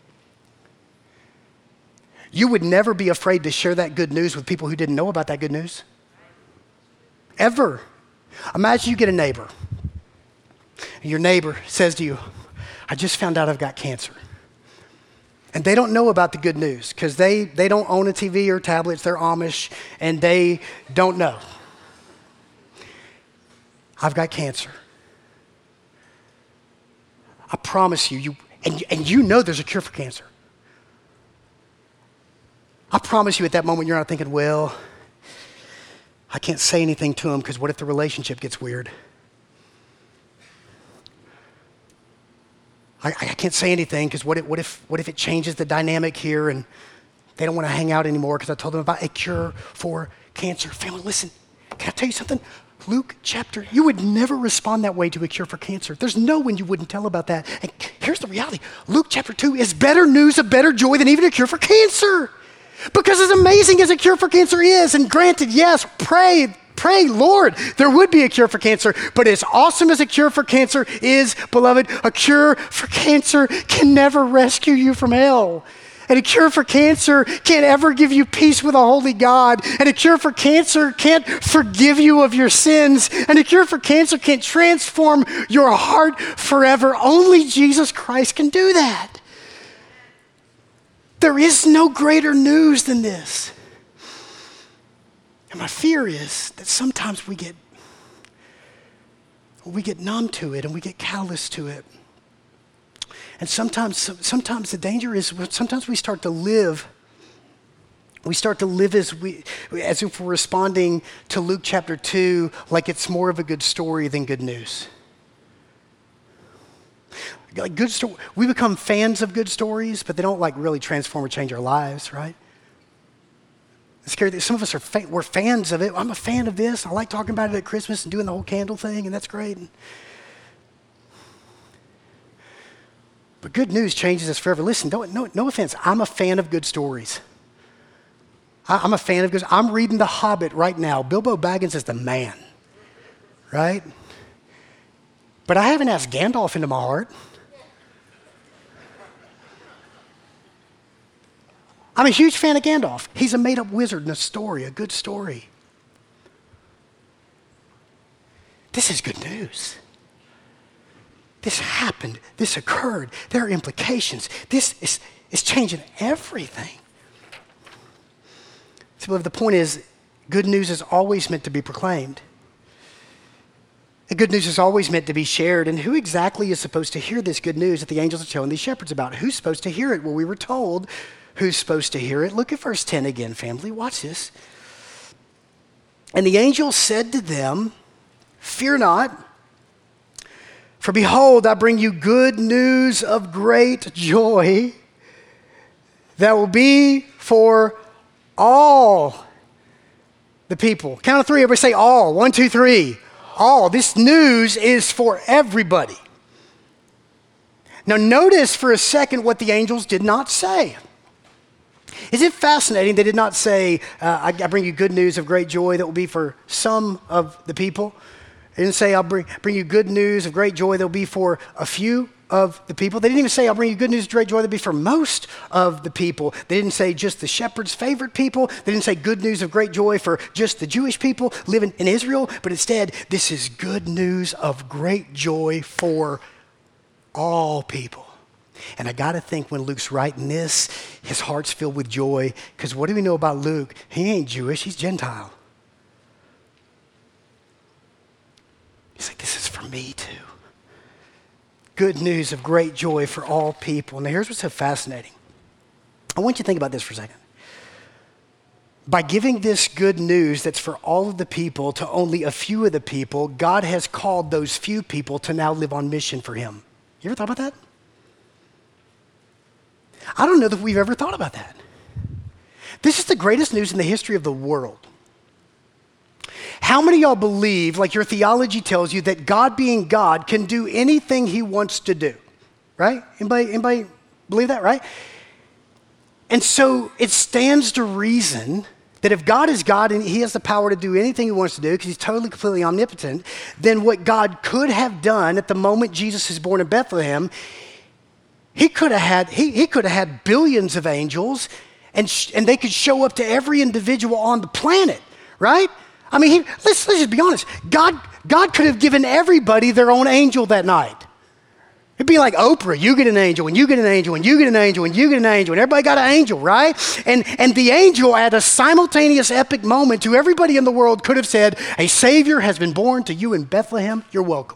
You would never be afraid to share that good news with people who didn't know about that good news. Ever. Imagine you get a neighbor. And your neighbor says to you, I just found out I've got cancer. And they don't know about the good news because they, they don't own a T V or tablets. They're Amish and they don't know. I've got cancer. I promise you, you and, and you know there's a cure for cancer. I promise you at that moment, you're not thinking, well, I can't say anything to him because what if the relationship gets weird? I, I can't say anything because what if, what, if, what if it changes the dynamic here and they don't want to hang out anymore because I told them about a cure for cancer. Family, listen, can I tell you something? Luke chapter, you would never respond that way to a cure for cancer. There's no one you wouldn't tell about that. And here's the reality. Luke chapter two is better news of better joy than even a cure for cancer. Because as amazing as a cure for cancer is, and granted, yes, pray, pray, Lord, there would be a cure for cancer, but as awesome as a cure for cancer is, beloved, a cure for cancer can never rescue you from hell. And a cure for cancer can't ever give you peace with a holy God. And a cure for cancer can't forgive you of your sins. And a cure for cancer can't transform your heart forever. Only Jesus Christ can do that. There is no greater news than this. And my fear is that sometimes we get we get numb to it and we get callous to it. And sometimes sometimes the danger is sometimes we start to live we start to live as we as if we're responding to Luke chapter two like it's more of a good story than good news. Like good sto- we become fans of good stories, but they don't like really transform or change our lives, right? It's scary that some of us are fa- we're fans of it. I'm a fan of this. I like talking about it at Christmas and doing the whole candle thing, and that's great. And, But good news changes us forever. Listen, don't, no, no offense. I'm a fan of good stories. I, I'm a fan of good. I'm reading The Hobbit right now. Bilbo Baggins is the man, right? But I haven't asked Gandalf into my heart. I'm a huge fan of Gandalf. He's a made-up wizard in a story, a good story. This is good news. This happened. This occurred. There are implications. This is, is changing everything. So, beloved, the point is, good news is always meant to be proclaimed. The good news is always meant to be shared. And who exactly is supposed to hear this good news that the angels are telling these shepherds about? Who's supposed to hear it? Well, we were told who's supposed to hear it. Look at verse ten again, family. Watch this. And the angel said to them, "Fear not. For behold, I bring you good news of great joy that will be for all the people." Count of three, everybody say all. One, two, three. All. This news is for everybody. Now notice for a second what the angels did not say. Is it fascinating they did not say, uh, I, I bring you good news of great joy that will be for some of the people? They didn't say, I'll bring, bring you good news of great joy that will be for a few of the people. They didn't even say, I'll bring you good news of great joy that will be for most of the people. They didn't say just the shepherd's favorite people. They didn't say good news of great joy for just the Jewish people living in Israel. But instead, this is good news of great joy for all people. And I got to think when Luke's writing this, his heart's filled with joy. Because what do we know about Luke? He ain't Jewish, he's Gentile. He's like, this is for me too. Good news of great joy for all people. Now here's what's so fascinating. I want you to think about this for a second. By giving this good news that's for all of the people to only a few of the people, God has called those few people to now live on mission for him. You ever thought about that? I don't know that we've ever thought about that. This is the greatest news in the history of the world. How many of y'all believe, like your theology tells you, that God being God can do anything he wants to do? Right? Anybody, anybody believe that, right? And so it stands to reason that if God is God and he has the power to do anything he wants to do because he's totally, completely omnipotent, then what God could have done at the moment Jesus is born in Bethlehem, he could have had, he, he could have had billions of angels and, sh- and they could show up to every individual on the planet, right? I mean, he, let's, let's just be honest. God, God could have given everybody their own angel that night. It'd be like Oprah, you get an angel, and you get an angel, and you get an angel, and you get an angel, and everybody got an angel, right? And, and the angel at a simultaneous epic moment to everybody in the world could have said, a Savior has been born to you in Bethlehem, you're welcome.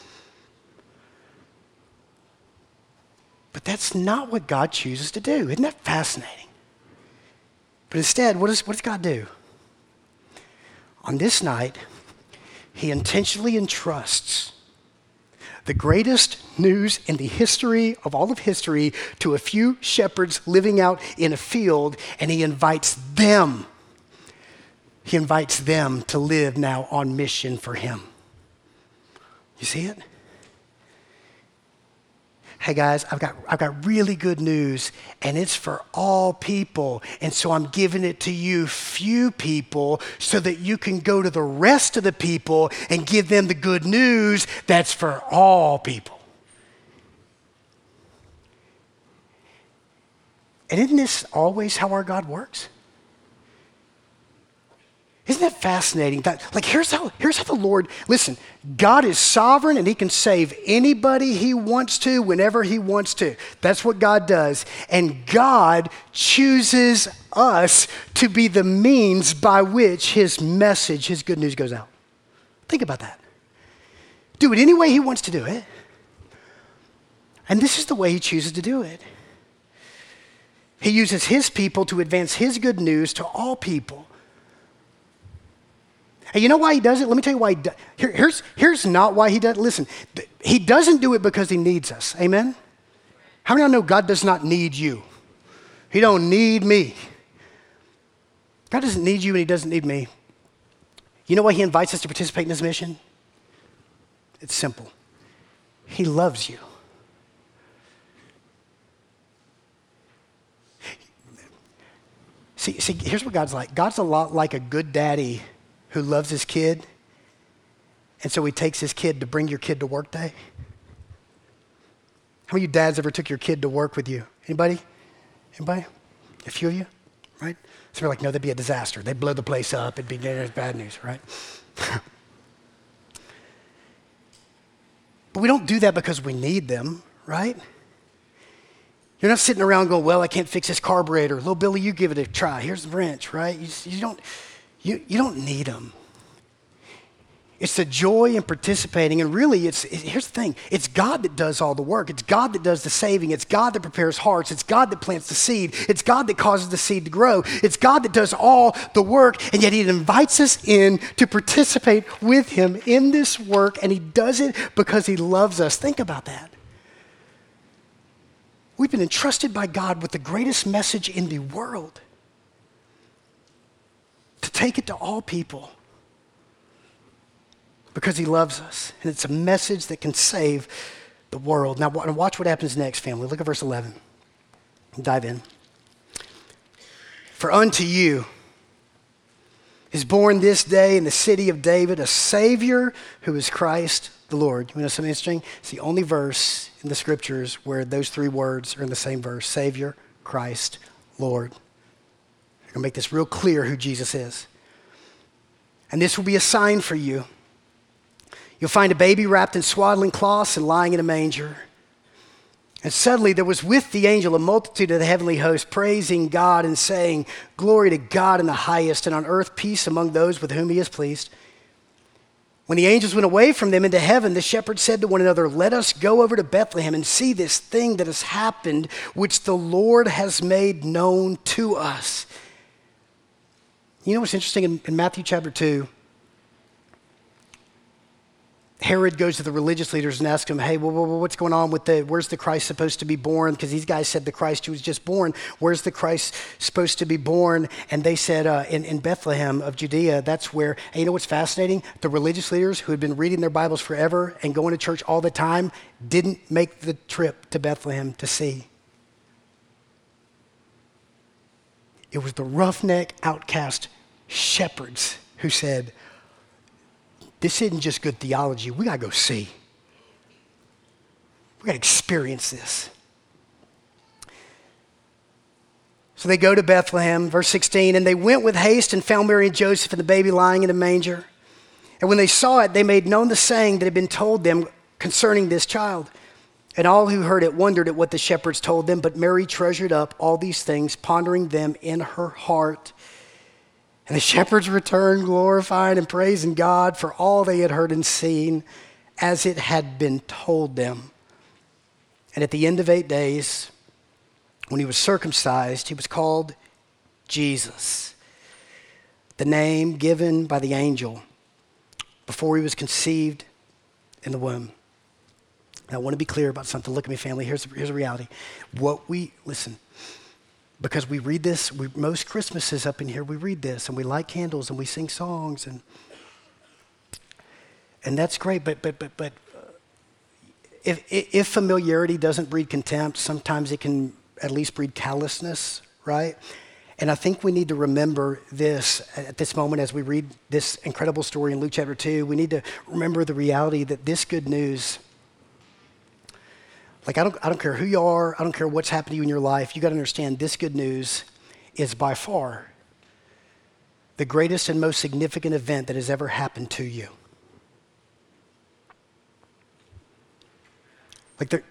But that's not what God chooses to do. Isn't that fascinating? But instead, what does, what does God do? On this night, he intentionally entrusts the greatest news in the history of all of history to a few shepherds living out in a field, and he invites them. He invites them to live now on mission for him. You see it? Hey guys, I've got, I've got really good news, and it's for all people. And so I'm giving it to you, few people, so that you can go to the rest of the people and give them the good news that's for all people. And isn't this always how our God works? Isn't that fascinating? That, like, here's how, here's how the Lord, listen, God is sovereign and he can save anybody he wants to whenever he wants to. That's what God does. And God chooses us to be the means by which his message, his good news goes out. Think about that. Do it any way he wants to do it. And this is the way he chooses to do it. He uses his people to advance his good news to all people. And you know why he does it? Let me tell you why he does Here, here's, here's not why he does it. Listen, th- he doesn't do it because he needs us. Amen? How many of y'all know God does not need you? He don't need me. God doesn't need you and he doesn't need me. You know why he invites us to participate in his mission? It's simple. He loves you. See, see, here's what God's like. God's a lot like a good daddy who loves his kid, and so he takes his kid to bring your kid to work day. How many of you dads ever took your kid to work with you? Anybody? Anybody? A few of you, right? So we're like, no, that'd be a disaster. They'd blow the place up. It'd be bad news, right? But we don't do that because we need them, right? You're not sitting around going, well, I can't fix this carburetor. Little Billy, you give it a try. Here's the wrench, right? You, you, don't, you, you don't need them. It's the joy in participating, and really, it's it, here's the thing. It's God that does all the work. It's God that does the saving. It's God that prepares hearts. It's God that plants the seed. It's God that causes the seed to grow. It's God that does all the work, and yet he invites us in to participate with him in this work, and he does it because he loves us. Think about that. We've been entrusted by God with the greatest message in the world, to take it to all people. Because he loves us. And it's a message that can save the world. Now watch what happens next, family. Look at verse eleven. Dive in. For unto you is born this day in the city of David a Savior who is Christ the Lord. You want to know something interesting? It's the only verse in the scriptures where those three words are in the same verse. Savior, Christ, Lord. I'm going to make this real clear who Jesus is. And this will be a sign for you. You'll find a baby wrapped in swaddling cloths and lying in a manger. And suddenly there was with the angel a multitude of the heavenly host praising God and saying, glory to God in the highest, and on earth peace among those with whom he is pleased. When the angels went away from them into heaven, the shepherds said to one another, let us go over to Bethlehem and see this thing that has happened, which the Lord has made known to us. You know what's interesting in, in Matthew chapter two? Herod goes to the religious leaders and asks them, hey, well, well, what's going on with the, where's the Christ supposed to be born? Because these guys said the Christ who was just born, where's the Christ supposed to be born? And they said uh, in, in Bethlehem of Judea, that's where, and you know what's fascinating? The religious leaders who had been reading their Bibles forever and going to church all the time didn't make the trip to Bethlehem to see. It was the roughneck, outcast shepherds who said, this isn't just good theology. We got to go see. We got to experience this. So they go to Bethlehem, verse sixteen, and they went with haste and found Mary and Joseph and the baby lying in a manger. And when they saw it, they made known the saying that had been told them concerning this child. And all who heard it wondered at what the shepherds told them, but Mary treasured up all these things, pondering them in her heart. And the shepherds returned, glorifying and praising God for all they had heard and seen, as it had been told them. And at the end of eight days, when he was circumcised, he was called Jesus, the name given by the angel before he was conceived in the womb. Now, I want to be clear about something. Look at me, family. Here's, here's a reality. What we, listen, because we read this, we, most Christmases up in here, we read this, and we light candles, and we sing songs, and and that's great, but but but but if, if familiarity doesn't breed contempt, sometimes it can at least breed callousness, right? And I think we need to remember this at this moment as we read this incredible story in Luke chapter two. We need to remember the reality that this good news, like I don't, I don't care who you are, I don't care what's happened to you in your life, you got to understand this good news is by far the greatest and most significant event that has ever happened to you. Like there,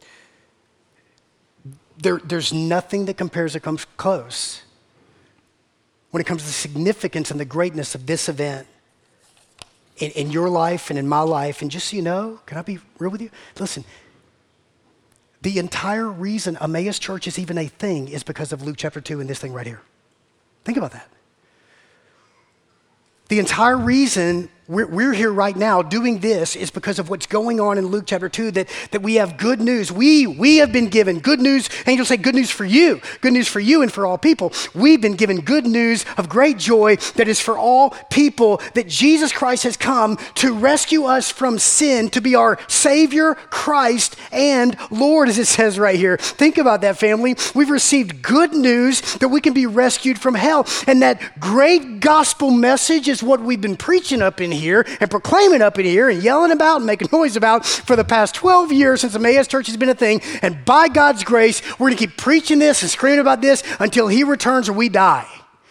there, there's nothing that compares or comes close when it comes to the significance and the greatness of this event in, in your life and in my life. And just so you know, can I be real with you? Listen, the entire reason Emmaus Church is even a thing is because of Luke chapter two and this thing right here. Think about that. The entire reason we're, we're here right now doing this is because of what's going on in Luke chapter two, that, that we have good news. We, we have been given good news. Angels say good news for you, good news for you and for all people. We've been given good news of great joy that is for all people, that Jesus Christ has come to rescue us from sin, to be our Savior, Christ, and Lord, as it says right here. Think about that, family. We've received good news that we can be rescued from hell. And that great gospel message is what we've been preaching up in here and proclaiming up in here and yelling about and making noise about for the past twelve years since Emmaus Church has been a thing. And by God's grace, we're going to keep preaching this and screaming about this until he returns or we die.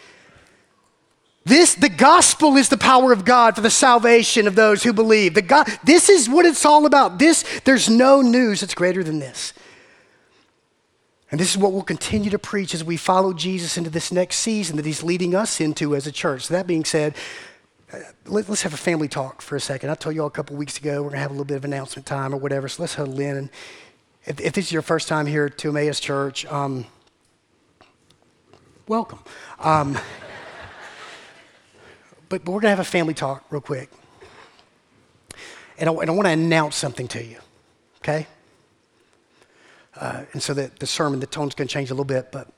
This, the gospel is the power of God for the salvation of those who believe. The God, this is what it's all about. This, there's no news that's greater than this. And this is what we'll continue to preach as we follow Jesus into this next season that he's leading us into as a church. So that being said, let, let's have a family talk for a second. I told you all a couple weeks ago we're going to have a little bit of announcement time or whatever, so let's huddle in. And if, if this is your first time here to Emmaus Church, um, welcome. Um, but, but we're going to have a family talk real quick. And I, and I want to announce something to you, okay? Uh, and so the, the sermon, the tone's going to change a little bit, but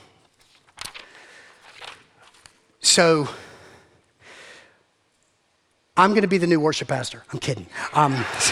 so I'm going to be the new worship pastor. I'm kidding. Um,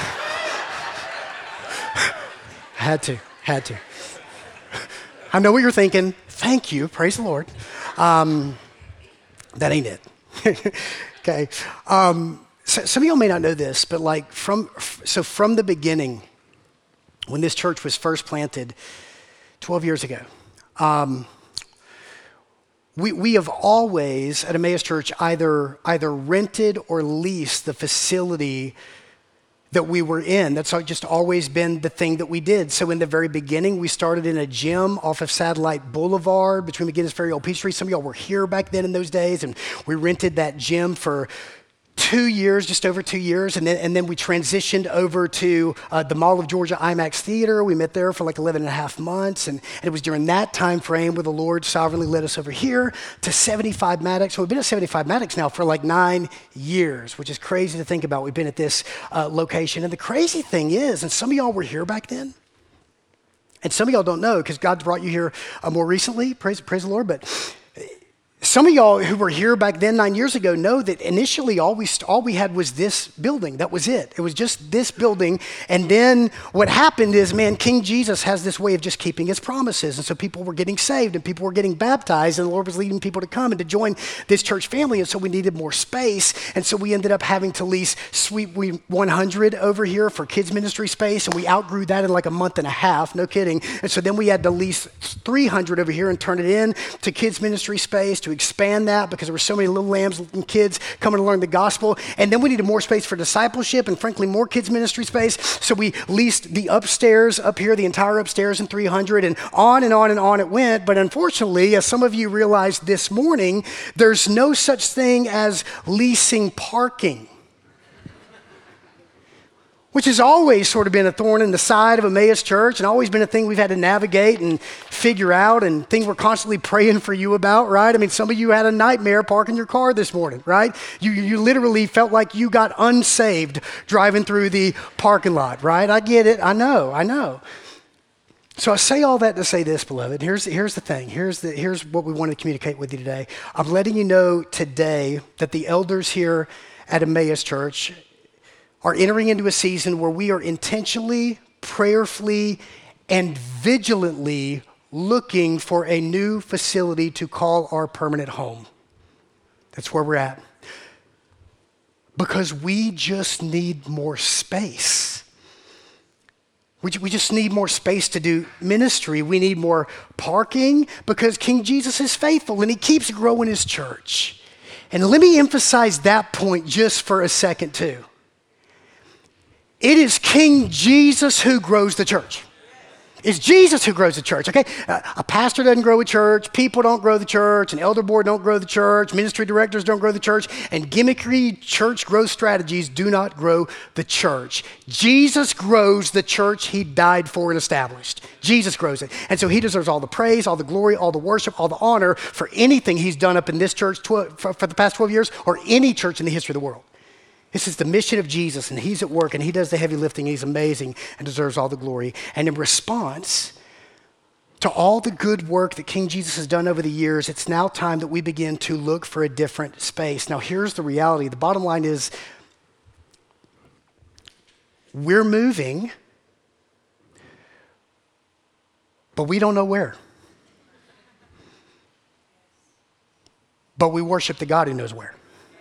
had to, had to. I know what you're thinking. Thank you, praise the Lord. Um, that ain't it. Okay. Um, so, some of y'all may not know this, but like from so from the beginning, when this church was first planted twelve years ago, um, we, we have always, at Emmaus Church, either, either rented or leased the facility that we were in. That's just always been the thing that we did. So in the very beginning, we started in a gym off of Satellite Boulevard between McGinnis Ferry and Old Peachtree. Some of y'all were here back then in those days, and we rented that gym for two years, just over two years, and then and then we transitioned over to uh, the Mall of Georgia IMAX Theater. We met there for like eleven and a half months, and, and it was during that time frame where the Lord sovereignly led us over here to seventy-five Maddox. So we've been at seventy-five Maddox now for like nine years, which is crazy to think about. We've been at this uh, location, and the crazy thing is, and some of y'all were here back then, and some of y'all don't know because God's brought you here uh, more recently, praise, praise the Lord, but some of y'all who were here back then nine years ago know that initially all we all we had was this building. That was it. It was just this building. And then what happened is, man, King Jesus has this way of just keeping his promises. And so people were getting saved and people were getting baptized, and the Lord was leading people to come and to join this church family. And so we needed more space. And so we ended up having to lease Suite one hundred over here for kids ministry space. And we outgrew that in like a month and a half. No kidding. And so then we had to lease three hundred over here and turn it in to kids ministry space, to expand that because there were so many little lambs and kids coming to learn the gospel. And then we needed more space for discipleship and frankly more kids ministry space. So we leased the upstairs up here, the entire upstairs in three hundred, and on and on and on it went. But unfortunately, as some of you realized this morning, there's no such thing as leasing parking, which has always sort of been a thorn in the side of Emmaus Church and always been a thing we've had to navigate and figure out and thing we're constantly praying for you about, right? I mean, some of you had a nightmare parking your car this morning, right? You, you literally felt like you got unsaved driving through the parking lot, right? I get it. I know. I know. So I say all that to say this, beloved. Here's, here's the thing. Here's, the, here's what we want to communicate with you today. I'm letting you know today that the elders here at Emmaus Church are entering into a season where we are intentionally, prayerfully, and vigilantly looking for a new facility to call our permanent home. That's where we're at. Because we just need more space. We, we just need more space to do ministry. We need more parking because King Jesus is faithful and he keeps growing his church. And let me emphasize that point just for a second too. It is King Jesus who grows the church. It's Jesus who grows the church, okay? Uh, a pastor doesn't grow a church. People don't grow the church. An elder board don't grow the church. Ministry directors don't grow the church. And gimmicky church growth strategies do not grow the church. Jesus grows the church he died for and established. Jesus grows it. And so he deserves all the praise, all the glory, all the worship, all the honor for anything he's done up in this church tw- for, for the past twelve years or any church in the history of the world. This is the mission of Jesus, and he's at work, and he does the heavy lifting. He's amazing and deserves all the glory. And in response to all the good work that King Jesus has done over the years, it's now time that we begin to look for a different space. Now, here's the reality. The bottom line is we're moving, but we don't know where. But we worship the God who knows where.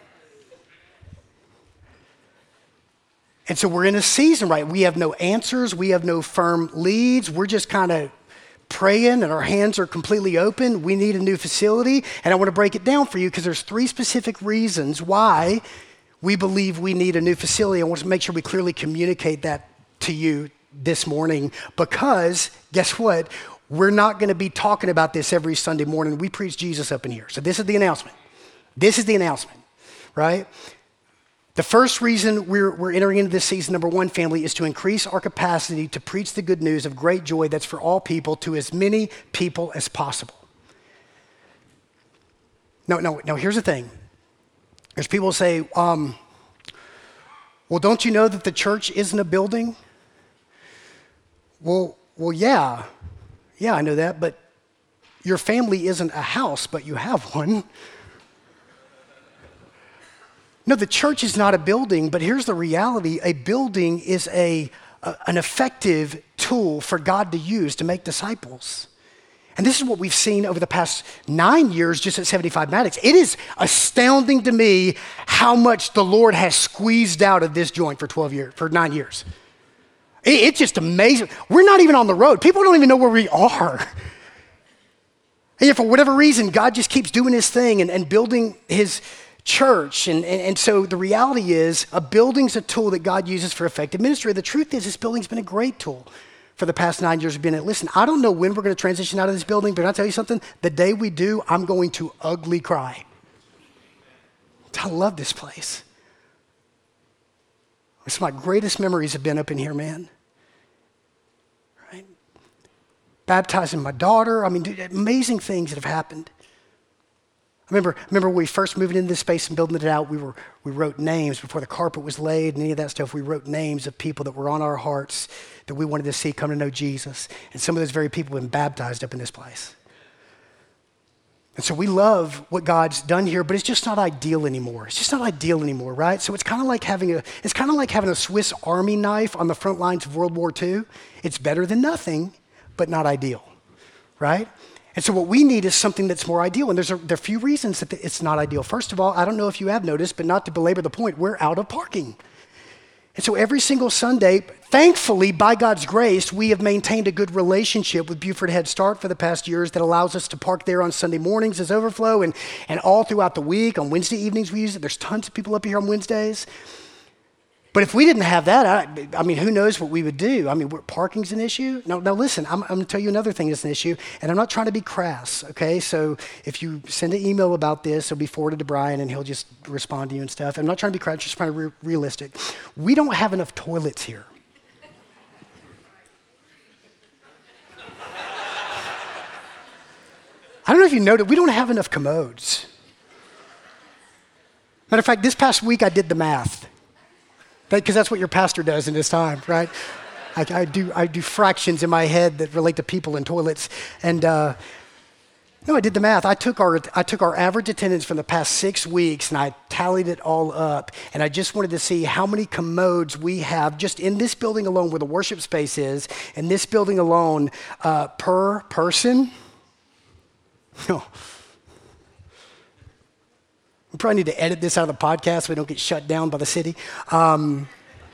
And so we're in a season, right? We have no answers. We have no firm leads. We're just kind of praying and our hands are completely open. We need a new facility. And I want to break it down for you because there's three specific reasons why we believe we need a new facility. I want to make sure we clearly communicate that to you this morning because guess what? We're not going to be talking about this every Sunday morning. We preach Jesus up in here. So this is the announcement. This is the announcement, right? The first reason we're, we're entering into this season, number one, family, is to increase our capacity to preach the good news of great joy that's for all people to as many people as possible. No, no, no, here's the thing. There's people who say, um, well, don't you know that the church isn't a building? Well, well, yeah. Yeah, I know that, but your family isn't a house, but you have one. No, the church is not a building, but here's the reality. A building is a, a an effective tool for God to use to make disciples. And this is what we've seen over the past nine years just at seventy-five Maddox. It is astounding to me how much the Lord has squeezed out of this joint for twelve years, for nine years. It, it's just amazing. We're not even on the road. People don't even know where we are. And yet for whatever reason, God just keeps doing his thing and, and building his church. And, and, and so the reality is a building's a tool that God uses for effective ministry. The truth is this building's been a great tool for the past nine years we've been in it. Listen, I don't know when we're going to transition out of this building, but I'll tell you something, the day we do, I'm going to ugly cry. I love this place. Some of my greatest memories have been up in here, man. Right? Baptizing my daughter. I mean, dude, amazing things that have happened. I remember, remember when we first moved into this space and building it out, we were we wrote names before the carpet was laid and any of that stuff. We wrote names of people that were on our hearts that we wanted to see come to know Jesus. And some of those very people have been baptized up in this place. And so we love what God's done here, but it's just not ideal anymore. It's just not ideal anymore, right? So it's kind of like having a it's kind of like having a Swiss Army knife on the front lines of World War Two. It's better than nothing, but not ideal, right? And so what we need is something that's more ideal. And there's a, there are a few reasons that it's not ideal. First of all, I don't know if you have noticed, but not to belabor the point, we're out of parking. And so every single Sunday, thankfully, by God's grace, we have maintained a good relationship with Buford Head Start for the past years that allows us to park there on Sunday mornings as overflow and, and all throughout the week. On Wednesday evenings, we use it. There's tons of people up here on Wednesdays. But if we didn't have that, I, I mean, who knows what we would do? I mean, parking's an issue. No, now listen, I'm, I'm going to tell you another thing that's an issue, and I'm not trying to be crass, okay? So if you send an email about this, it'll be forwarded to Brian, and he'll just respond to you and stuff. I'm not trying to be crass, just trying to be re- realistic. We don't have enough toilets here. I don't know if you noticed, we don't have enough commodes. Matter of fact, this past week I did the math. Because that's what your pastor does in this time, right? I, I do I do fractions in my head that relate to people in toilets. And uh, no, I did the math. I took our I took our average attendance from the past six weeks and I tallied it all up. And I just wanted to see how many commodes we have just in this building alone where the worship space is, in this building alone uh, per person. No. We probably need to edit this out of the podcast so we don't get shut down by the city. Um,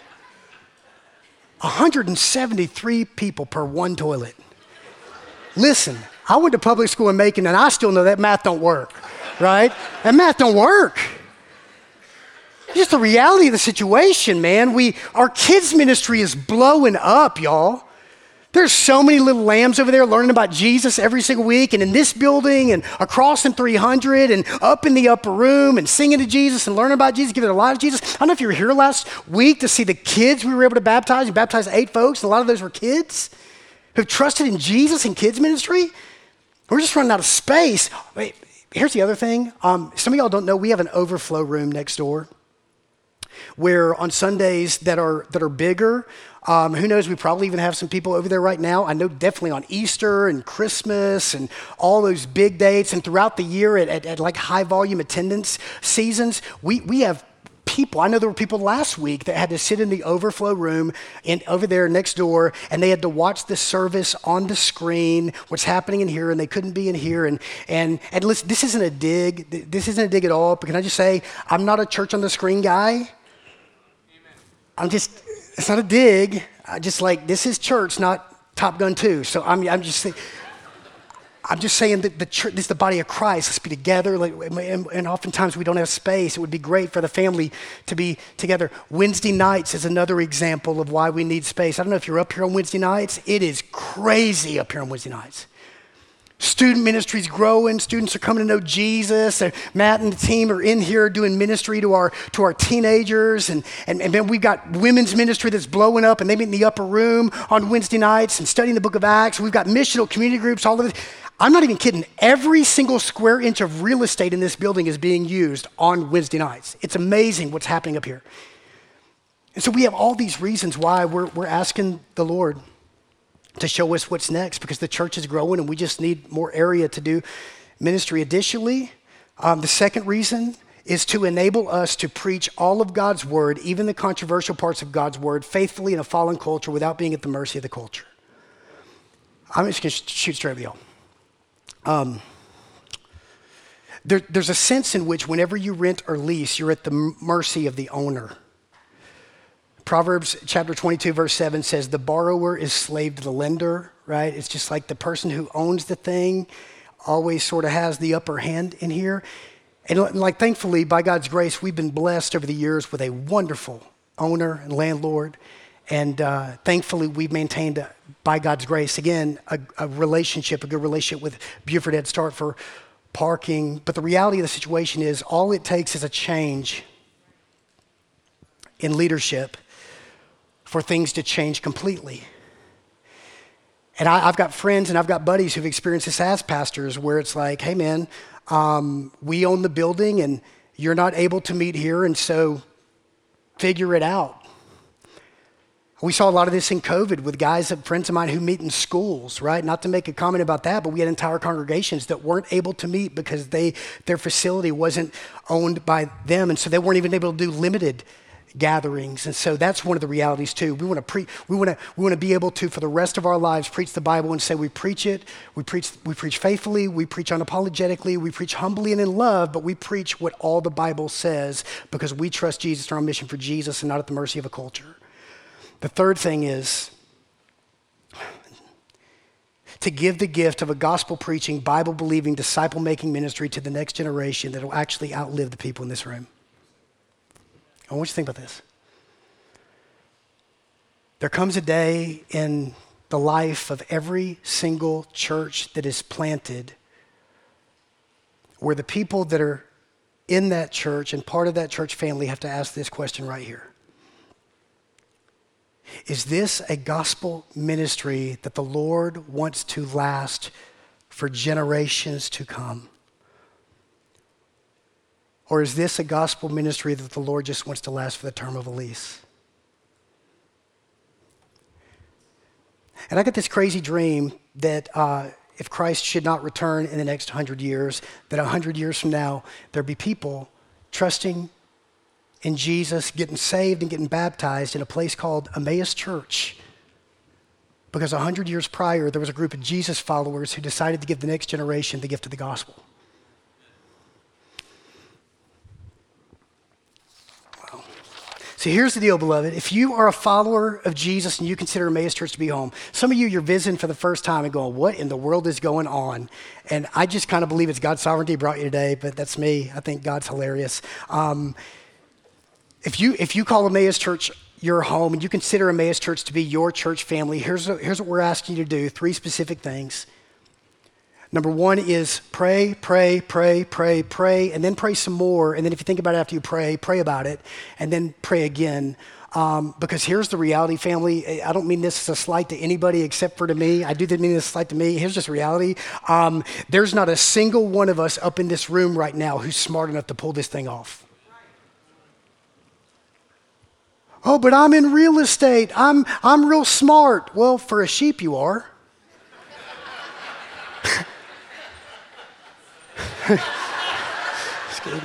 one hundred seventy-three people per one toilet. Listen, I went to public school in Macon, and I still know that math don't work, right? That math don't work. It's just the reality of the situation, man. We, our kids' ministry is blowing up, y'all. There's so many little lambs over there learning about Jesus every single week, and in this building and across in three hundred and up in the upper room and singing to Jesus and learning about Jesus, giving a lot of Jesus. I don't know if you were here last week to see the kids we were able to baptize. We baptized eight folks, and a lot of those were kids who've trusted in Jesus in kids ministry. We're just running out of space. Wait, here's the other thing. Um, some of y'all don't know we have an overflow room next door. where on Sundays that are that are bigger, um, who knows, we probably even have some people over there right now. I know definitely on Easter and Christmas and all those big dates and throughout the year at, at, at like high volume attendance seasons, we, we have people. I know there were people last week that had to sit in the overflow room in, over there next door, and they had to watch the service on the screen, what's happening in here, and they couldn't be in here. And and and listen, this isn't a dig. This isn't a dig at all. But can I just say, I'm not a church on the screen guy. Amen. I'm just, it's not a dig. I just like, this is church, not Top Gun two. So I'm I'm just saying, I'm just saying that the church, this is the body of Christ. Let's be together. Like, and, and oftentimes we don't have space. It would be great for the family to be together. Wednesday nights is another example of why we need space. I don't know if you're up here on Wednesday nights. It is crazy up here on Wednesday nights. Student ministry's growing. Students are coming to know Jesus. And Matt and the team are in here doing ministry to our to our teenagers. And, and, and then we've got women's ministry that's blowing up, and they meet in the upper room on Wednesday nights and studying the book of Acts. We've got missional community groups, all of it. I'm not even kidding. Every single square inch of real estate in this building is being used on Wednesday nights. It's amazing what's happening up here. And so we have all these reasons why we're, we're asking the Lord to show us what's next, because the church is growing and we just need more area to do ministry. Additionally, um, the second reason is to enable us to preach all of God's word, even the controversial parts of God's word, faithfully in a fallen culture without being at the mercy of the culture. I'm just going to shoot straight with y'all. Um, there, there's a sense in which whenever you rent or lease, you're at the mercy of the owner. Proverbs chapter twenty-two, verse seven says, the borrower is slave to the lender, right? It's just like the person who owns the thing always sort of has the upper hand in here. And like, thankfully, by God's grace, we've been blessed over the years with a wonderful owner and landlord. And uh, thankfully, we've maintained, a, by God's grace, again, a, a relationship, a good relationship with Buford Head Start for parking. But the reality of the situation is all it takes is a change in leadership for things to change completely. And I, I've got friends and I've got buddies who've experienced this as pastors, where it's like, hey man, um, we own the building and you're not able to meet here, and so figure it out. We saw a lot of this in COVID with guys, friends of mine who meet in schools, right? Not to make a comment about that, but we had entire congregations that weren't able to meet because they their facility wasn't owned by them, and so they weren't even able to do limited gatherings. And so that's one of the realities too. We want to pre we want to we want to be able to, for the rest of our lives, preach the Bible and say we preach it, we preach we preach faithfully, we preach unapologetically, we preach humbly and in love, but we preach what all the Bible says because we trust Jesus and our mission for Jesus and not at the mercy of a culture. The third thing is to give the gift of a gospel-preaching, Bible-believing, disciple-making ministry to the next generation that will actually outlive the people in this room. I want you to think about this. There comes a day in the life of every single church that is planted where the people that are in that church and part of that church family have to ask this question right here. Is this a gospel ministry that the Lord wants to last for generations to come? Or is this a gospel ministry that the Lord just wants to last for the term of a lease? And I got this crazy dream that uh, if Christ should not return in the next hundred years, that a hundred years from now, there'll be people trusting in Jesus, getting saved and getting baptized in a place called Emmaus Church. Because a hundred years prior, there was a group of Jesus followers who decided to give the next generation the gift of the gospel. Wow. So here's the deal, beloved. If you are a follower of Jesus and you consider Emmaus Church to be home, some of you, you're visiting for the first time and going, what in the world is going on? And I just kind of believe it's God's sovereignty brought you today, but that's me. I think God's hilarious. Um, If you if you call Emmaus Church your home and you consider Emmaus Church to be your church family, here's, a, here's what we're asking you to do, three specific things. Number one is pray, pray, pray, pray, pray, and then pray some more. And then if you think about it after you pray, pray about it, and then pray again. Um, because here's the reality, family. I don't mean this as a slight to anybody except for to me. I do mean this slight to me. Here's just reality. Um, there's not a single one of us up in this room right now who's smart enough to pull this thing off. Oh, but I'm in real estate. I'm, I'm real smart. Well, for a sheep you are. Just kidding.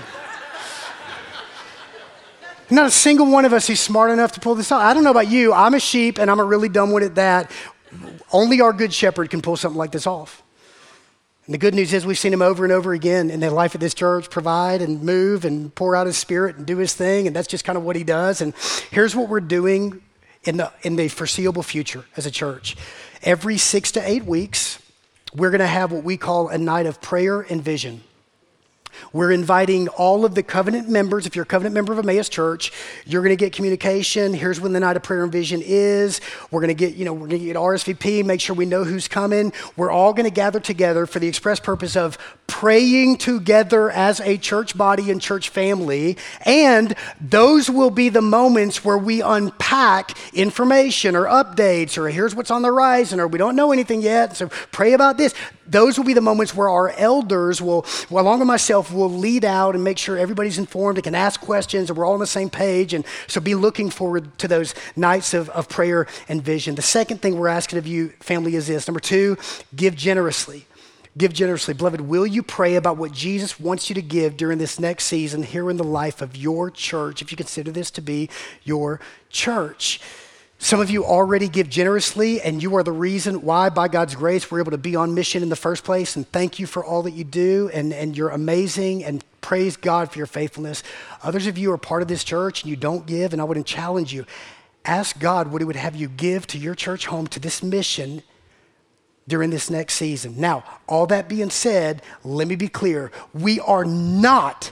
Not a single one of us is smart enough to pull this off. I don't know about you. I'm a sheep, and I'm a really dumb one at that. Only our good shepherd can pull something like this off. And the good news is we've seen him over and over again in the life of this church provide and move and pour out his spirit and do his thing, and that's just kind of what he does. And here's what we're doing in the, in the foreseeable future as a church. Every six to eight weeks, we're going to have what we call a night of prayer and vision. We're inviting all of the covenant members. If you're a covenant member of Emmaus Church, you're going to get communication. Here's when the night of prayer and vision is. We're going to get, you know, we're going to get R S V P, make sure we know who's coming. We're all going to gather together for the express purpose of praying together as a church body and church family. And those will be the moments where we unpack information or updates, or here's what's on the horizon, or we don't know anything yet, so pray about this. Those will be the moments where our elders will, well, along with myself, will lead out and make sure everybody's informed and can ask questions and we're all on the same page. And so be looking forward to those nights of, of prayer and vision. The second thing we're asking of you, family, is this. Number two, give generously. Give generously. Beloved, will you pray about what Jesus wants you to give during this next season here in the life of your church, if you consider this to be your church? Some of you already give generously, and you are the reason why, by God's grace, we're able to be on mission in the first place. And thank you for all that you do, and, and you're amazing, and praise God for your faithfulness. Others of you are part of this church, and you don't give, and I would challenge you. Ask God what he would have you give to your church home, to this mission during this next season. Now, all that being said, let me be clear. We are not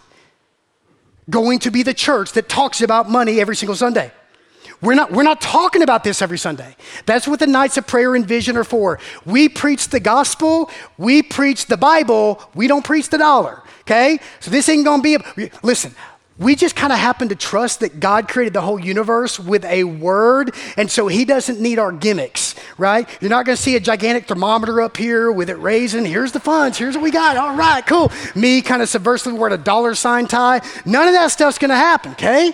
going to be the church that talks about money every single Sunday. We're not, we're not talking about this every Sunday. That's what the nights of prayer and vision are for. We preach the gospel. We preach the Bible. We don't preach the dollar, okay? So this ain't gonna be, a, listen, we just kind of happen to trust that God created the whole universe with a word, and so he doesn't need our gimmicks, right? You're not gonna see a gigantic thermometer up here with it raising, here's the funds, here's what we got, all right, cool. Me kind of subversively wearing a dollar sign tie. None of that stuff's gonna happen, okay?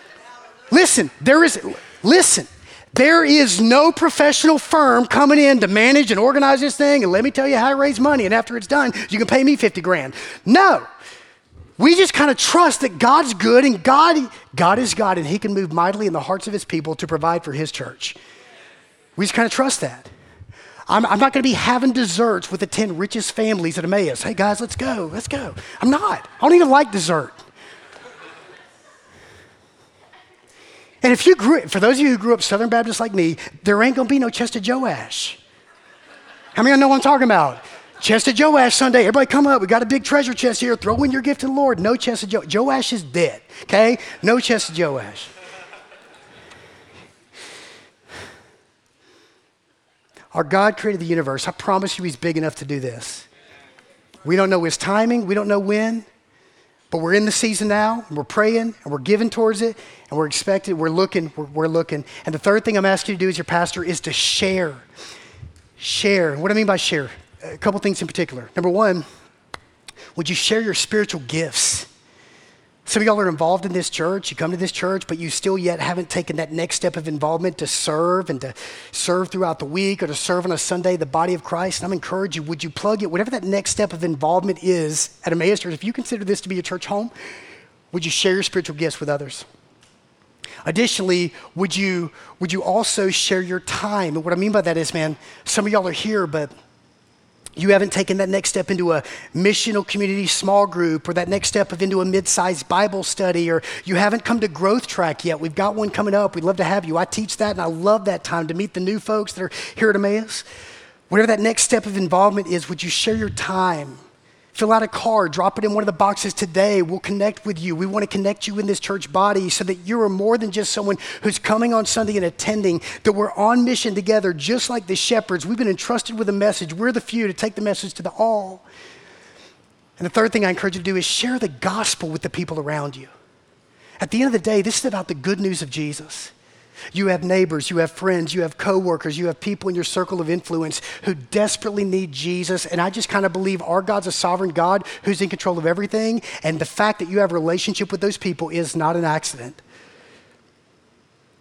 Listen, there is, listen, there is no professional firm coming in to manage and organize this thing and let me tell you how to raise money, and after it's done, you can pay me fifty grand. No, we just kind of trust that God's good, and God, God is God, and he can move mightily in the hearts of his people to provide for his church. We just kind of trust that. I'm, I'm not gonna be having desserts with the ten richest families at Emmaus. Hey guys, let's go, let's go. I'm not, I don't even like dessert. And if you grew, for those of you who grew up Southern Baptist like me, there ain't gonna be no Chest of Joash. How many of you know what I'm talking about? Chest of Joash Sunday, everybody come up, we got a big treasure chest here, throw in your gift to the Lord. No Chest of Joash, Joash is dead, okay? No Chest of Joash. Our God created the universe. I promise you he's big enough to do this. We don't know his timing, we don't know when, but we're in the season now, and we're praying, and we're giving towards it, and we're expecting, we're looking, we're, we're looking. And the third thing I'm asking you to do as your pastor is to share. Share. What do I mean by share? A couple things in particular. Number one, would you share your spiritual gifts? Some of y'all are involved in this church, you come to this church, but you still yet haven't taken that next step of involvement to serve and to serve throughout the week or to serve on a Sunday, the body of Christ. And I'm encouraging you, would you plug it, whatever that next step of involvement is at Emmaus Church, if you consider this to be your church home, would you share your spiritual gifts with others? Additionally, would you, would you also share your time? And what I mean by that is, man, some of y'all are here, but you haven't taken that next step into a missional community small group, or that next step of into a mid-sized Bible study, or you haven't come to Growth Track yet. We've got one coming up. We'd love to have you. I teach that, and I love that time to meet the new folks that are here at Emmaus. Whatever that next step of involvement is, would you share your time? Fill out a card, drop it in one of the boxes today. We'll connect with you. We want to connect you in this church body so that you are more than just someone who's coming on Sunday and attending, that we're on mission together, just like the shepherds. We've been entrusted with a message. We're the few to take the message to the all. And the third thing I encourage you to do is share the gospel with the people around you. At the end of the day, this is about the good news of Jesus. You have neighbors, you have friends, you have coworkers, you have people in your circle of influence who desperately need Jesus. And I just kind of believe our God's a sovereign God who's in control of everything. And the fact that you have a relationship with those people is not an accident.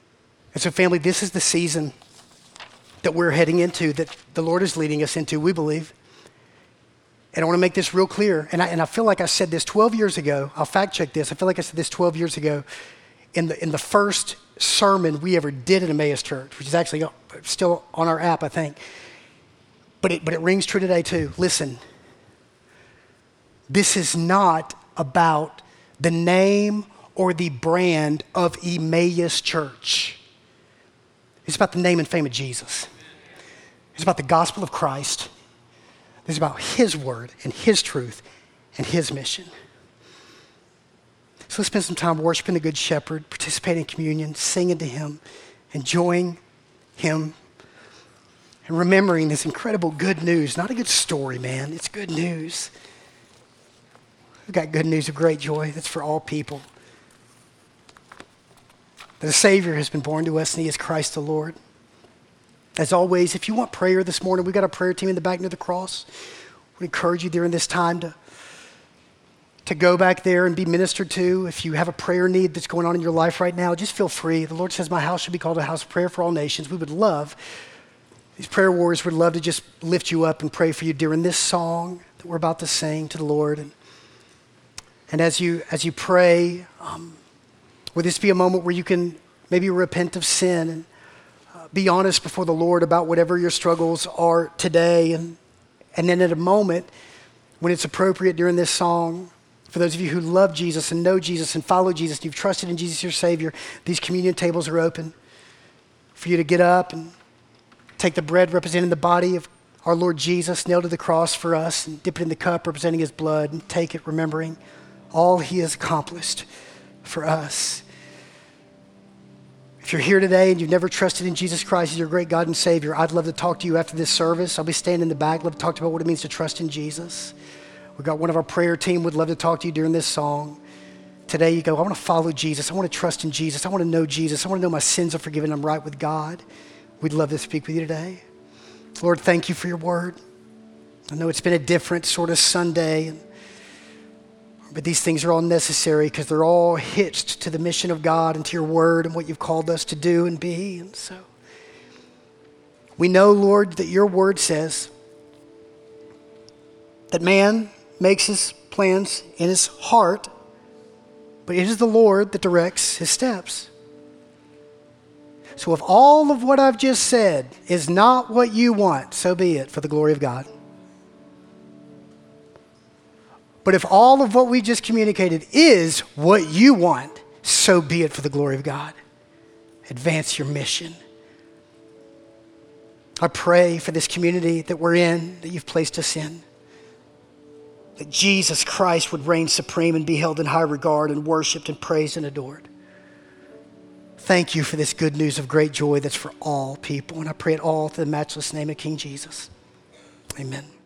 And so family, this is the season that we're heading into, that the Lord is leading us into, we believe. And I want to make this real clear. And I, and I feel like I said this twelve years ago. I'll fact check this. I feel like I said this twelve years ago in the, in the first sermon we ever did at Emmaus Church, which is actually still on our app, I think. But it, but it rings true today too. Listen, this is not about the name or the brand of Emmaus Church. It's about the name and fame of Jesus. It's about the gospel of Christ. It's about his word and his truth and his mission. So let's spend some time worshiping the Good Shepherd, participating in communion, singing to him, enjoying him, and remembering this incredible good news. Not a good story, man. It's good news. We've got good news of great joy that's for all people. That a Savior has been born to us, and he is Christ the Lord. As always, if you want prayer this morning, we've got a prayer team in the back near the cross. We encourage you during this time to, to go back there and be ministered to. If you have a prayer need that's going on in your life right now, just feel free. The Lord says, my house should be called a house of prayer for all nations. We would love, these prayer warriors would love to just lift you up and pray for you during this song that we're about to sing to the Lord. And, and as you as you pray, um, would this be a moment where you can maybe repent of sin and uh, be honest before the Lord about whatever your struggles are today. And, and then at a moment when it's appropriate during this song, for those of you who love Jesus and know Jesus and follow Jesus, and you've trusted in Jesus your Savior, these communion tables are open for you to get up and take the bread representing the body of our Lord Jesus nailed to the cross for us, and dip it in the cup representing his blood, and take it remembering all he has accomplished for us. If you're here today and you've never trusted in Jesus Christ as your great God and Savior, I'd love to talk to you after this service. I'll be standing in the back. I'd love to talk to you about what it means to trust in Jesus. We've got one of our prayer team would love to talk to you during this song. Today you go, I want to follow Jesus. I want to trust in Jesus. I want to know Jesus. I want to know my sins are forgiven. I'm right with God. We'd love to speak with you today. Lord, thank you for your word. I know it's been a different sort of Sunday, but these things are all necessary because they're all hitched to the mission of God and to your word and what you've called us to do and be. And so we know, Lord, that your word says that man makes his plans in his heart, but it is the Lord that directs his steps. So if all of what I've just said is not what you want, so be it for the glory of God. But if all of what we just communicated is what you want, so be it for the glory of God. Advance your mission. I pray for this community that we're in, that you've placed us in, that Jesus Christ would reign supreme and be held in high regard and worshiped and praised and adored. Thank you for this good news of great joy that's for all people. And I pray it all through the matchless name of King Jesus. Amen.